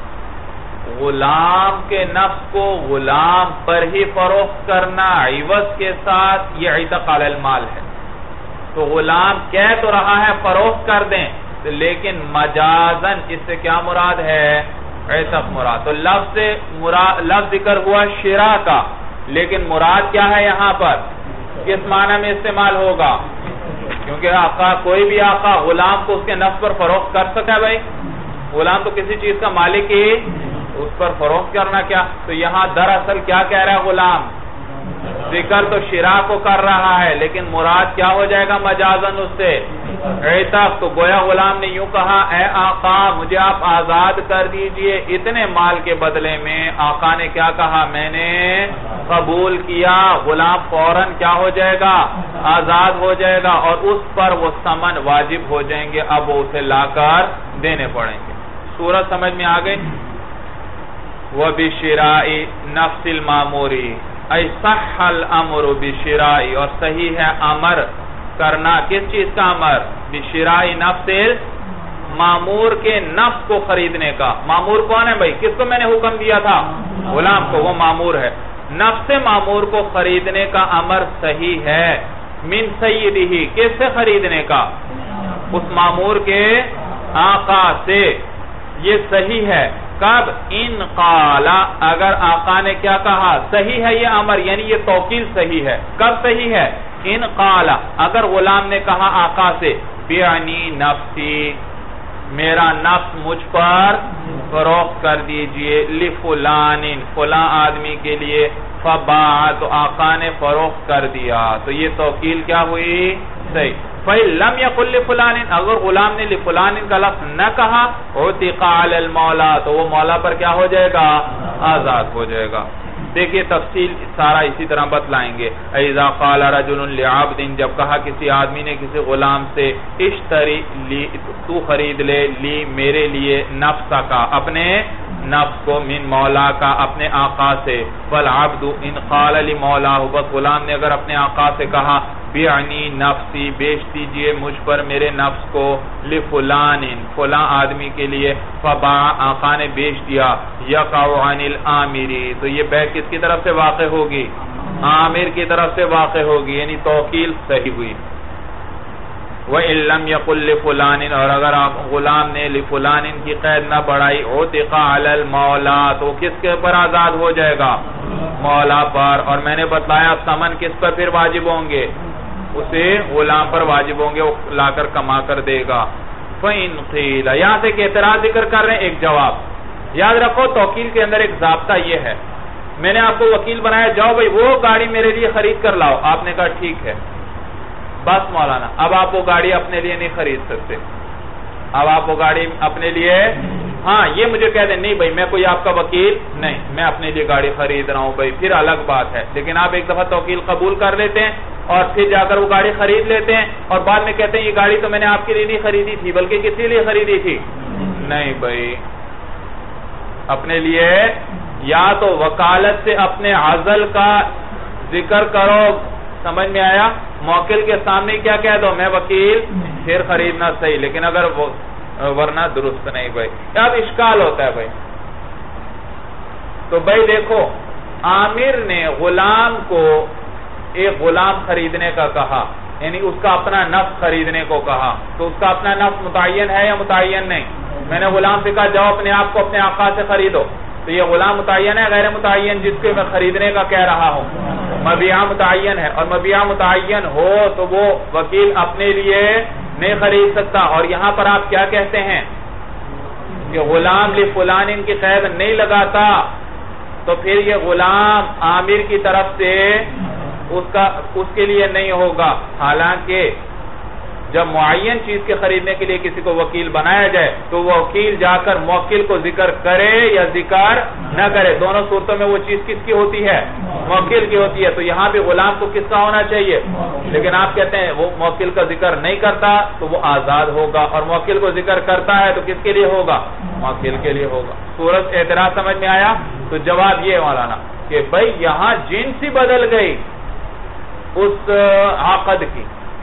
غلام کے نفس کو غلام پر ہی فروخت کرنا عوض کے ساتھ یہ عتق علی المال ہے. تو غلام کہہ تو رہا ہے فروخت کر دیں، لیکن مجازن اس سے کیا مراد ہے؟ عتق مراد. تو لفظ ذکر ہوا شراء کا، لیکن مراد کیا ہے یہاں پر؟ کس معنی میں استعمال ہوگا؟ کیونکہ آقا کوئی بھی آقا غلام کو اس کے نفس پر فروخت کر سکتا ہے بھائی. غلام تو کسی چیز کا مالک ہی، اس پر فروخت کرنا کیا؟ تو یہاں دراصل کیا کہہ رہا ہے غلام؟ ذکر تو شراء کو کر رہا ہے، لیکن مراد کیا ہو جائے گا مجازن اس سے؟ عتق. تو گویا غلام نے یوں کہا اے آقا مجھے آپ آزاد کر دیجئے. اتنے مال کے بدلے میں آقا نے کیا کہا؟ میں نے قبول کیا. غلام فوراً کیا ہو جائے گا؟ آزاد ہو جائے گا، اور اس پر وہ ثمن واجب ہو جائیں گے. اب وہ اسے لا کر دینے پڑیں گے. صورت سمجھ میں آ گئی؟ وَبِشِرَاءِ نَفْسِ الْمَامُورِ ای صح الامر بشراء. اور صحیح ہے امر کرنا کس چیز کا امر؟ بشراء نفس مامور کے نفس کو خریدنے کا. مامور کون ہے بھائی؟ کس کو میں نے حکم دیا تھا؟ غلام کو. وہ مامور ہے. نفس مامور کو خریدنے کا امر صحیح ہے. من سیدہ کس سے خریدنے کا؟ اس مامور کے آقا سے. یہ صحیح ہے. کب؟ ان قالا اگر آقا نے کیا کہا؟ صحیح ہے یہ امر، یعنی یہ توکیل صحیح ہے. کب صحیح ہے؟ ان قالا اگر غلام نے کہا آقا سے بیعنی نفسی میرا نفس مجھ پر فروخت کر دیجئے، لفلان فلاں آدمی کے لیے، فباع تو آقا نے فروخت کر دیا. تو یہ توکیل کیا ہوئی؟ صحیح. فَإِن لَمْ يَقُلْ لِفُلَانٍ اگر غلام نے لفلان کا لفظ نہ کہا، عُتِقَ عَلَى الْمَوْلَى تو وہ مولا پر کیا ہو جائے گا؟ آزاد ہو جائے گا. دیکھیے تفصیل سارا اسی طرح بتلائیں گے. اِذَا قَالَ رَجُلٌ لِعَبْدٍ جب کہا کسی آدمی نے کسی غلام سے اشتری لی تو خرید لے لی میرے لیے نفسا کا اپنے نفس کو من مولا کا اپنے آقا سے. فالعبد ان قال لمولاه بس غلام نے اگر اپنے آقا سے کہا بیعنی نفسی بیچ دیجئے مجھ پر میرے نفس کو، لفلان فلاں آدمی کے لیے، فباع آقا نے بیچ دیا. یقع عن الامری تو یہ بیع کس کی طرف سے واقع ہوگی؟ عامر کی طرف سے واقع ہوگی، یعنی توکیل صحیح ہوئی. وَإِن لَمْ يَقُلْ لِفُلَانٍ اور اگر غلام نے لفلان کی قید نہ بڑھائی، عُتِقَ عَلَى الْمَوْلَى تو کس کے پر آزاد ہو جائے گا؟ مولا پر. اور میں نے بتلایا ثمن کس پر پھر واجب ہوں گے؟ اسے غلام پر واجب ہوں گے، وہ لا کر کما کر دے گا. فَإِن قِيلَ یہاں سے کہ اعتراض ذکر کر رہے ہیں ایک جواب. یاد رکھو توکیل کے اندر ایک ضابطہ یہ ہے، میں نے آپ کو وکیل بنایا، جاؤ بھائی وہ گاڑی میرے لیے خرید کر لاؤ. آپ نے کہا ٹھیک ہے. بس مولانا اب آپ وہ گاڑی اپنے لیے نہیں خرید سکتے. اب آپ وہ گاڑی اپنے لیے، ہاں یہ مجھے کہہ دیں نہیں بھائی میں کوئی آپ کا وکیل نہیں، میں اپنے لیے گاڑی خرید رہا ہوں بھائی، پھر الگ بات ہے. لیکن آپ ایک دفعہ توکیل قبول کر لیتے ہیں اور پھر جا کر وہ گاڑی خرید لیتے ہیں اور بعد میں کہتے ہیں یہ گاڑی تو میں نے آپ کے لیے نہیں خریدی تھی بلکہ کس لیے خریدی تھی؟ نہیں بھائی، اپنے لیے. یا تو وکالت سے اپنے عزل کا ذکر کرو، سمجھ میں آیا؟ موکل کے سامنے کیا کہہ دو میں وکیل، پھر خریدنا صحیح. لیکن اگر ورنہ درست نہیں بھائی. اب اشکال ہوتا ہے بھائی. تو بھائی دیکھو عامر نے غلام کو ایک غلام خریدنے کا کہا، یعنی اس کا اپنا نفس خریدنے کو کہا. تو اس کا اپنا نفس متعین ہے یا متعین نہیں؟ میں نے غلام سے کہا جاؤ اپنے آپ کو اپنے آقا سے خریدو. تو یہ غلام متعین ہے غیر متعین جس کے میں خریدنے کا کہہ رہا ہوں؟ مبیع متعین ہے، اور مبیع متعین ہو تو وہ وکیل اپنے لیے نہیں خرید سکتا. اور یہاں پر آپ کیا کہتے ہیں کہ غلام لفلان کی قید نہیں لگاتا، تو پھر یہ غلام عامر کی طرف سے اس کے لیے نہیں ہوگا. حالانکہ جب معین چیز کے خریدنے کے لیے کسی کو وکیل بنایا جائے تو وہ وکیل جا کر موکل کو ذکر کرے یا ذکر نہ کرے، دونوں صورتوں میں وہ چیز کس کی ہوتی ہے؟ موکل کی ہوتی ہے. تو یہاں بھی غلام کو کس کا ہونا چاہیے؟ لیکن آپ کہتے ہیں وہ موکل کا ذکر نہیں کرتا تو وہ آزاد ہوگا، اور موکل کو ذکر کرتا ہے تو کس کے لیے ہوگا؟ موکل کے لیے ہوگا. صورت اعتراض سمجھ میں آیا؟ تو جواب یہ مولانا کہ بھائی یہاں جنس ہی بدل گئی اس عقد کی.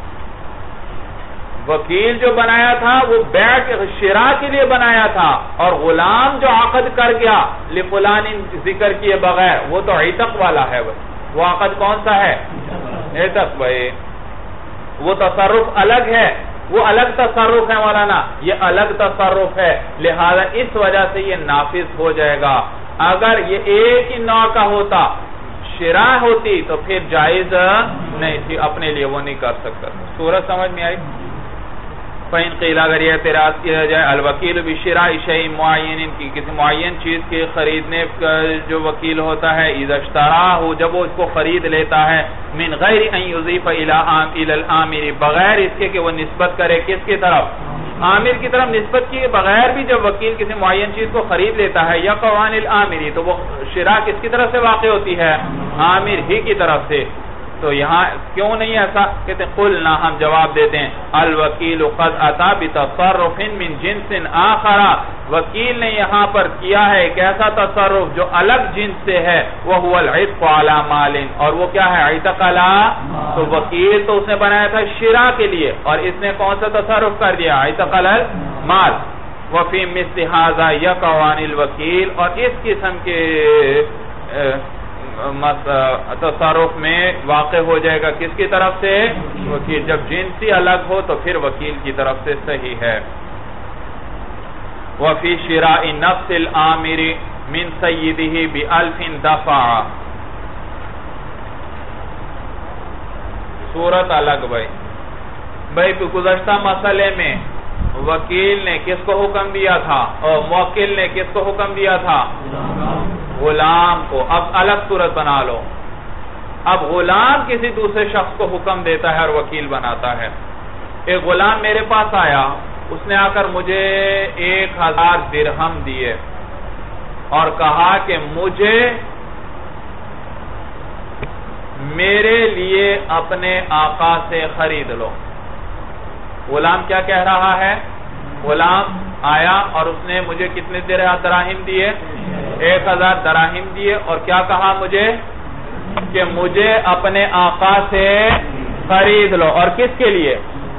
وکیل جو بنایا تھا وہ بیع شراء کے لیے بنایا تھا، اور غلام جو عقد کر گیا لفلان ذکر کیے بغیر وہ تو عتق والا ہے. وہ عقد کون سا ہے؟ عتق. بھائی وہ تصرف الگ ہے، وہ الگ تصرف ہے مولانا، یہ الگ تصرف ہے، لہذا اس وجہ سے یہ نافذ ہو جائے گا. اگر یہ ایک ہی نوع کا ہوتا، شراء ہوتی، تو پھر جائز نہیں تھی، اپنے لیے وہ نہیں کر سکتا. صورت سمجھ میں آئی؟ فَإِنْ قِيلَ اگر یہ اعتراض کیا جائے الوکیل بِشِرَاءِ شَيْءٍ مُعَيَّنٍ کی کسی معین چیز کے خریدنے جو وکیل ہوتا ہے اذا اشتراہ جب وہ اس کو خرید لیتا ہے من غیر ان یضیف الی العامر بغیر اس کے کہ وہ نسبت کرے کس کی طرف؟ عامر کی طرف نسبت کیے بغیر بھی جب وکیل کسی معین چیز کو خرید لیتا ہے یا قوان العامری تو وہ شراء کس کی طرف سے واقع ہوتی ہے؟ عامر ہی کی طرف سے. تو یہاں کیوں نہیں ایسا؟ کہتے ہیں قلنا ہم جواب دیتے ہیں الوکیل قد اتا بتصرف من جنس آخر، وکیل نے یہاں پر کیا ہے ایک ایسا تصرف جو الگ جنس سے ہے، وہو العتق علی مال، اور وہ کیا ہے؟ عتق علی. تو وکیل تو اس نے بنایا تھا شراء کے لیے، اور اس نے کون سا تصرف کر دیا؟ عتق علی مال. وفی مثل ھذا یقع عن الوکیل، اور اس قسم کے تصرف میں واقع ہو جائے گا کس کی طرف سے؟ وکیل. جب جنسی الگ ہو تو پھر وکیل کی طرف سے صحیح ہے. وفی شراء نفس العامر من سیدہ بألف دفع. صورت الگ. بھائی گزشتہ مسئلے میں وکیل نے کس کو حکم دیا تھا اور موکل نے کس کو حکم دیا تھا؟ غلام کو. اب الگ صورت بنا لو. اب غلام کسی دوسرے شخص کو حکم دیتا ہے اور وکیل بناتا ہے. ایک غلام میرے پاس آیا، اس نے آ کر مجھے 1000 درہم دیے اور کہا کہ مجھے میرے لیے اپنے آقا سے خرید لو. غلام کیا کہہ رہا ہے؟ غلام آیا اور اس نے مجھے کتنے دراہم دیے؟ 1000 دراہم دیے، اور کیا کہا مجھے؟ کہ مجھے اپنے آقا سے خرید لو. اور کس کے لیے؟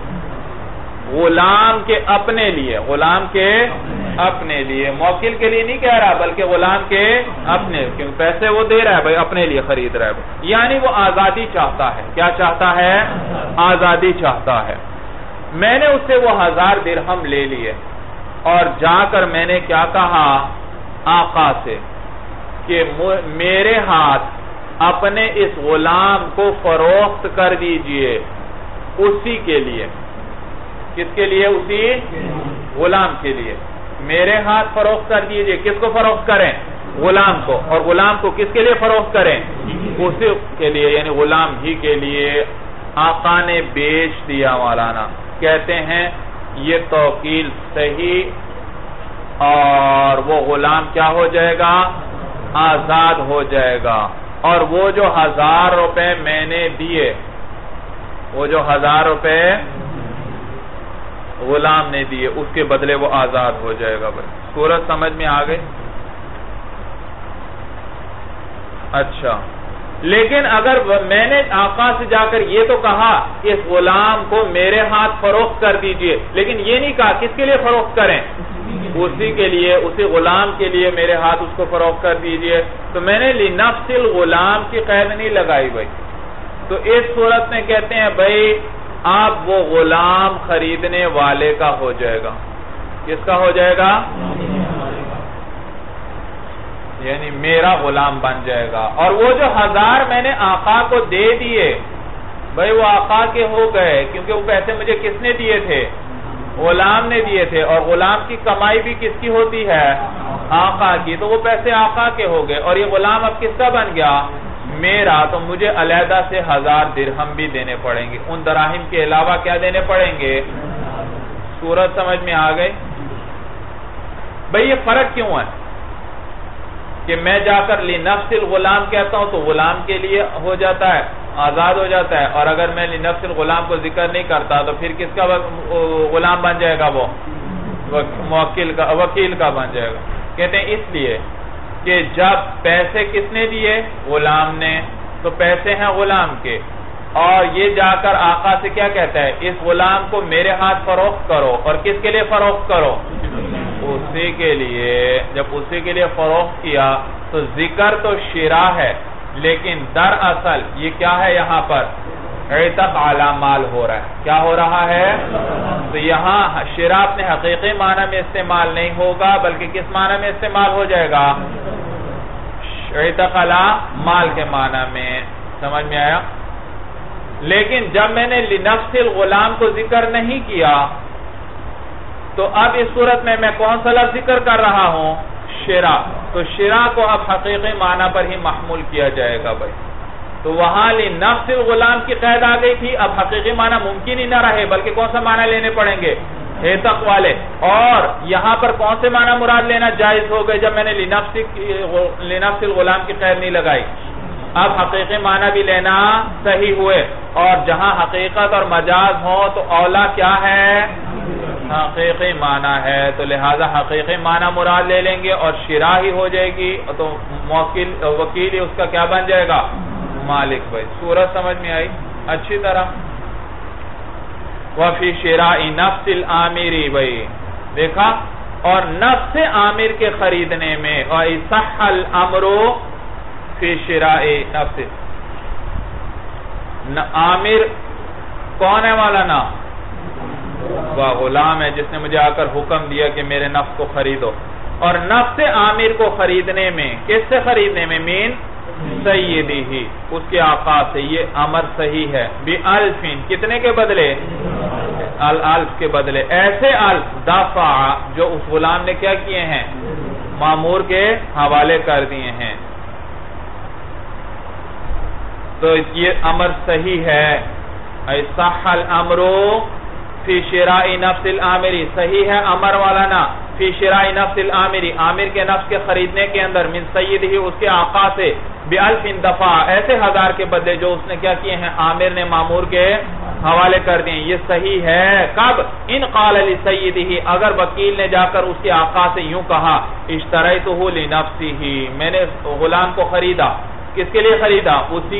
غلام کے اپنے لیے. غلام کے اپنے لیے، موکل کے لیے نہیں کہہ رہا بلکہ غلام کے اپنے، کیونکہ پیسے وہ دے رہا ہے بھائی، اپنے لیے خرید رہا ہے. یعنی وہ آزادی چاہتا ہے. کیا چاہتا ہے؟ آزادی چاہتا ہے. میں نے اس سے وہ 1000 درہم لے لیے اور جا کر میں نے کیا کہا آقا سے کہ میرے ہاتھ اپنے اس غلام کو فروخت کر دیجئے اسی کے لیے. کس کے لیے؟ اسی غلام کے لیے. میرے ہاتھ فروخت کر دیجئے. کس کو فروخت کریں؟ غلام کو. اور غلام کو کس کے لیے فروخت کریں؟ اسی کے لیے، یعنی غلام ہی کے لیے. آقا نے بیچ دیا. مولانا کہتے ہیں یہ توکیل صحیح، اور وہ غلام کیا ہو جائے گا؟ آزاد ہو جائے گا. اور وہ جو 1000 روپے میں نے دیے، وہ جو 1000 روپے غلام نے دیے، اس کے بدلے وہ آزاد ہو جائے گا. بھائی صورت سمجھ میں آ گئی؟ اچھا، لیکن اگر میں نے آقا سے جا کر یہ تو کہا کہ اس غلام کو میرے ہاتھ فروخت کر دیجئے، لیکن یہ نہیں کہا کس کے لیے فروخت کریں؟ اسی کے لیے، اسی غلام کے لیے میرے ہاتھ اس کو فروخت کر دیجئے. تو میں نے لنفس الغلام کی قید نہیں لگائی. بھائی تو اس صورت میں کہتے ہیں بھائی آپ وہ غلام خریدنے والے کا ہو جائے گا. کس کا ہو جائے گا؟ یعنی میرا غلام بن جائے گا. اور وہ جو 1000 میں نے آقا کو دے دیے بھئی وہ آقا کے ہو گئے، کیونکہ وہ پیسے مجھے کس نے دیے تھے؟ غلام نے دیے تھے، اور غلام کی کمائی بھی کس کی ہوتی ہے؟ آقا کی. تو وہ پیسے آقا کے ہو گئے، اور یہ غلام اب کس کا بن گیا؟ میرا. تو مجھے علیحدہ سے 1000 درہم بھی دینے پڑیں گے، ان دراہم کے علاوہ کیا دینے پڑیں گے؟ صورت سمجھ میں آ گئی؟ بھئی یہ فرق کیوں ہے کہ میں جا کر لنفس الغلام کہتا ہوں تو غلام کے لیے ہو جاتا ہے، آزاد ہو جاتا ہے، اور اگر میں لنفس الغلام کو ذکر نہیں کرتا تو پھر کس کا غلام بن جائے گا؟ وہ وکیل کا بن جائے گا. کہتے ہیں اس لیے کہ جب پیسے کس نے دیے؟ غلام نے. تو پیسے ہیں غلام کے، اور یہ جا کر آقا سے کیا کہتا ہے؟ اس غلام کو میرے ہاتھ فروخت کرو. اور کس کے لیے فروخت کرو؟ اسی کے لیے. جب اسی کے لیے فروخت کیا تو ذکر تو شراء ہے، لیکن دراصل یہ کیا ہے؟ یہاں پر عتق علی مال ہو رہا ہے. کیا ہو رہا ہے؟ تو یہاں شراء اپنے حقیقی معنی میں استعمال نہیں ہوگا، بلکہ کس معنی میں استعمال ہو جائے گا؟ عتق علی مال کے معنی میں. سمجھ میں آیا؟ لیکن جب میں نے لنفس الغلام کو ذکر نہیں کیا تو اب اس صورت میں کون سا لفظ ذکر کر رہا ہوں؟ شراء. تو شراء کو اب حقیقی معنی پر ہی محمول کیا جائے گا بھائی. تو وہاں لنفس الغلام کی قید آ گئی تھی، اب حقیقی معنی ممکن ہی نہ رہے، بلکہ کون سا معنی لینے پڑیں گے؟ عتق والے. اور یہاں پر کون سے معنی مراد لینا جائز ہو گئے جب میں نے لنفس الغلام کی قید نہیں لگائی؟ اب حقیقی معنی بھی لینا صحیح ہوئے. اور جہاں حقیقت اور مجاز ہو تو اولا کیا ہے؟ حقیقی معنی ہے. تو لہذا حقیقی معنی مراد لے لیں گے اور شراء ہی ہو جائے گی، تو وکیل ہی اس کا کیا بن جائے گا؟ مالک. بھائی صورت سمجھ میں آئی اچھی طرح؟ وفی شراء نفس العامر. بھائی دیکھا؟ اور نفس عامر کے خریدنے میں، اور صح الامر فی شراء نفس. عامر کون ہے مولانا؟ وہ غلام ہے جس نے مجھے آ کر حکم دیا کہ میرے نفس کو خریدو. اور نفس عامر کو خریدنے میں، کس سے خریدنے میں؟ من سیدی ہی، اس کے آقا سے. یہ امر صحیح ہے. بِأَلْفٍ کتنے کے بدلے؟ الف کے بدلے. ایسے الف دفع جو اس غلام نے کیا کیے ہیں؟ مامور کے حوالے کر دیے ہیں. تو یہ امر صحیح ہے. صح الامر فی شراء نفس العامر. صحیح ہے امر والا نا فی شراء نفس العامر، عامر کے نفس کے خریدنے کے اندر، من سید ہی اس کے آقا سے، بِأَلْفٍ دفع ایسے 1000 کے بدلے جو اس نے کیا کیے ہیں؟ عامر نے مامور کے حوالے کر دیے. یہ صحیح ہے. کب؟ ان قال لسیدہ، اگر وکیل نے جا کر اس کے آقا سے یوں کہا اشتریتہ لنفسہ، میں نے غلام کو خریدا. کس کے لیے خریدا؟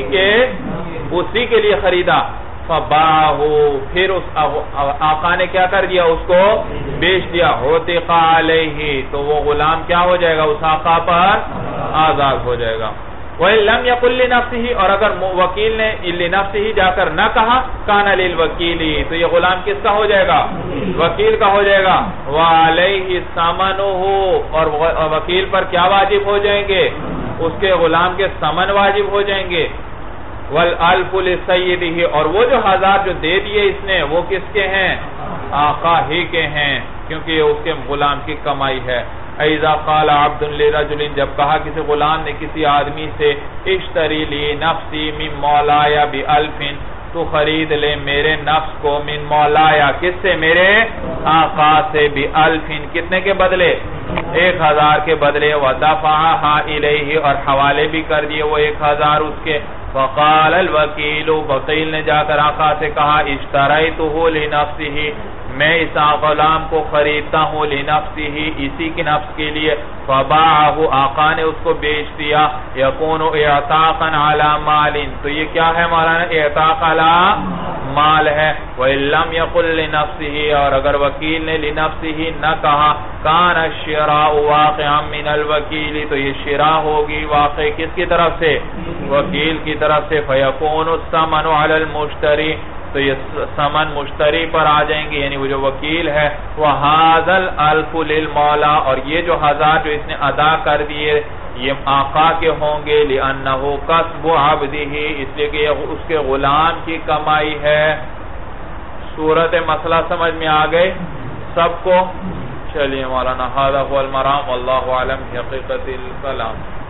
اسی کے لیے خریدا. فباہو، پھر اس آقا نے کیا کر دیا؟ اس کو بیچ دیا. عتق علیہ، تو وہ غلام کیا ہو جائے گا؟ اس آقا پر آزاد ہو جائے گا. وَإِن لَمْ يَقُلْ لِنَفْسِهِ، اور اگر وکیل نے لِنَفْسِهِ جا کر نہ کہا، كَانَ لِلْوَكِيلِ، تو یہ غلام کس کا ہو جائے گا؟ وکیل کا ہو جائے گا. وَعَلَيْهِ ثَمَنُهُ، اور وکیل پر کیا واجب ہو جائیں گے؟ اس کے غلام کے ثمن واجب ہو جائیں گے. وَالْأَلْفُ لِسَيِّدِهِ، اور وہ جو 1000 جو دے دیے اس نے، وہ کس کے ہیں؟ آقا ہی کے ہیں، کیونکہ یہ اس کے غلام کی کمائی ہے. اِذَا قَالَ عَبْدٌ لِرَجُلٍ، جب کہا کسی غلام نے کسی آدمی سے، اشتری لی نفسی من مولایا بِأَلْفٍ، تو خرید لے میرے نفس کو، من مولایا کس سے؟ میرے آقا سے، بِأَلْفٍ کتنے کے بدلے؟ 1000 کے بدلے. وَدَفَعَهَا إِلَيْهِ، اور حوالے بھی کر دیے وہ 1000 اس کے. فقال الوکیل، وکیل نے جا کر آقا سے کہا اشتریتہ لنفسہ، میں اس غلام کو خریدتا ہوں لنفسہ، اسی کے نفس کے لیے. فباعہ، آقا نے اس کو بیچ دیا. یکون اعتاقا علی مال، تو یہ کیا ہے مولانا؟ اعتاق علی مال ہے. وَإِن لَمْ يَقُلْ لِنَفْسِهِ، اور اگر وکیل نے لنفسہ نہ کہا، كَانَ الشِّرَاءُ وَاقِعًا مِنَ الْوَكِيلِ، تو یہ شراء ہوگی واقع کس کی طرف سے؟ وکیل کی طرف سے. فَيَكُونُ الثَّمَنُ عَلَى الْمُشْتَرِ، تو یہ ثمن مشتری پر آ جائیں گے، یعنی وہ جو وکیل ہے. وَهَذَا الْأَلْفُ لِلْمَوْلَى، اور یہ جو 1000 جو اس نے ادا کر دیے یہ آقا کے ہوں گے لِأَنَّهُ قَسْبُ عَبْدِهِ اس لیے کہ یہ اس کے غلام کی کمائی ہے. صورت مسئلہ سمجھ میں آگئے سب کو؟ چلیے مولانا هذا هو المرام واللہ اعلم حقیقت الکلام.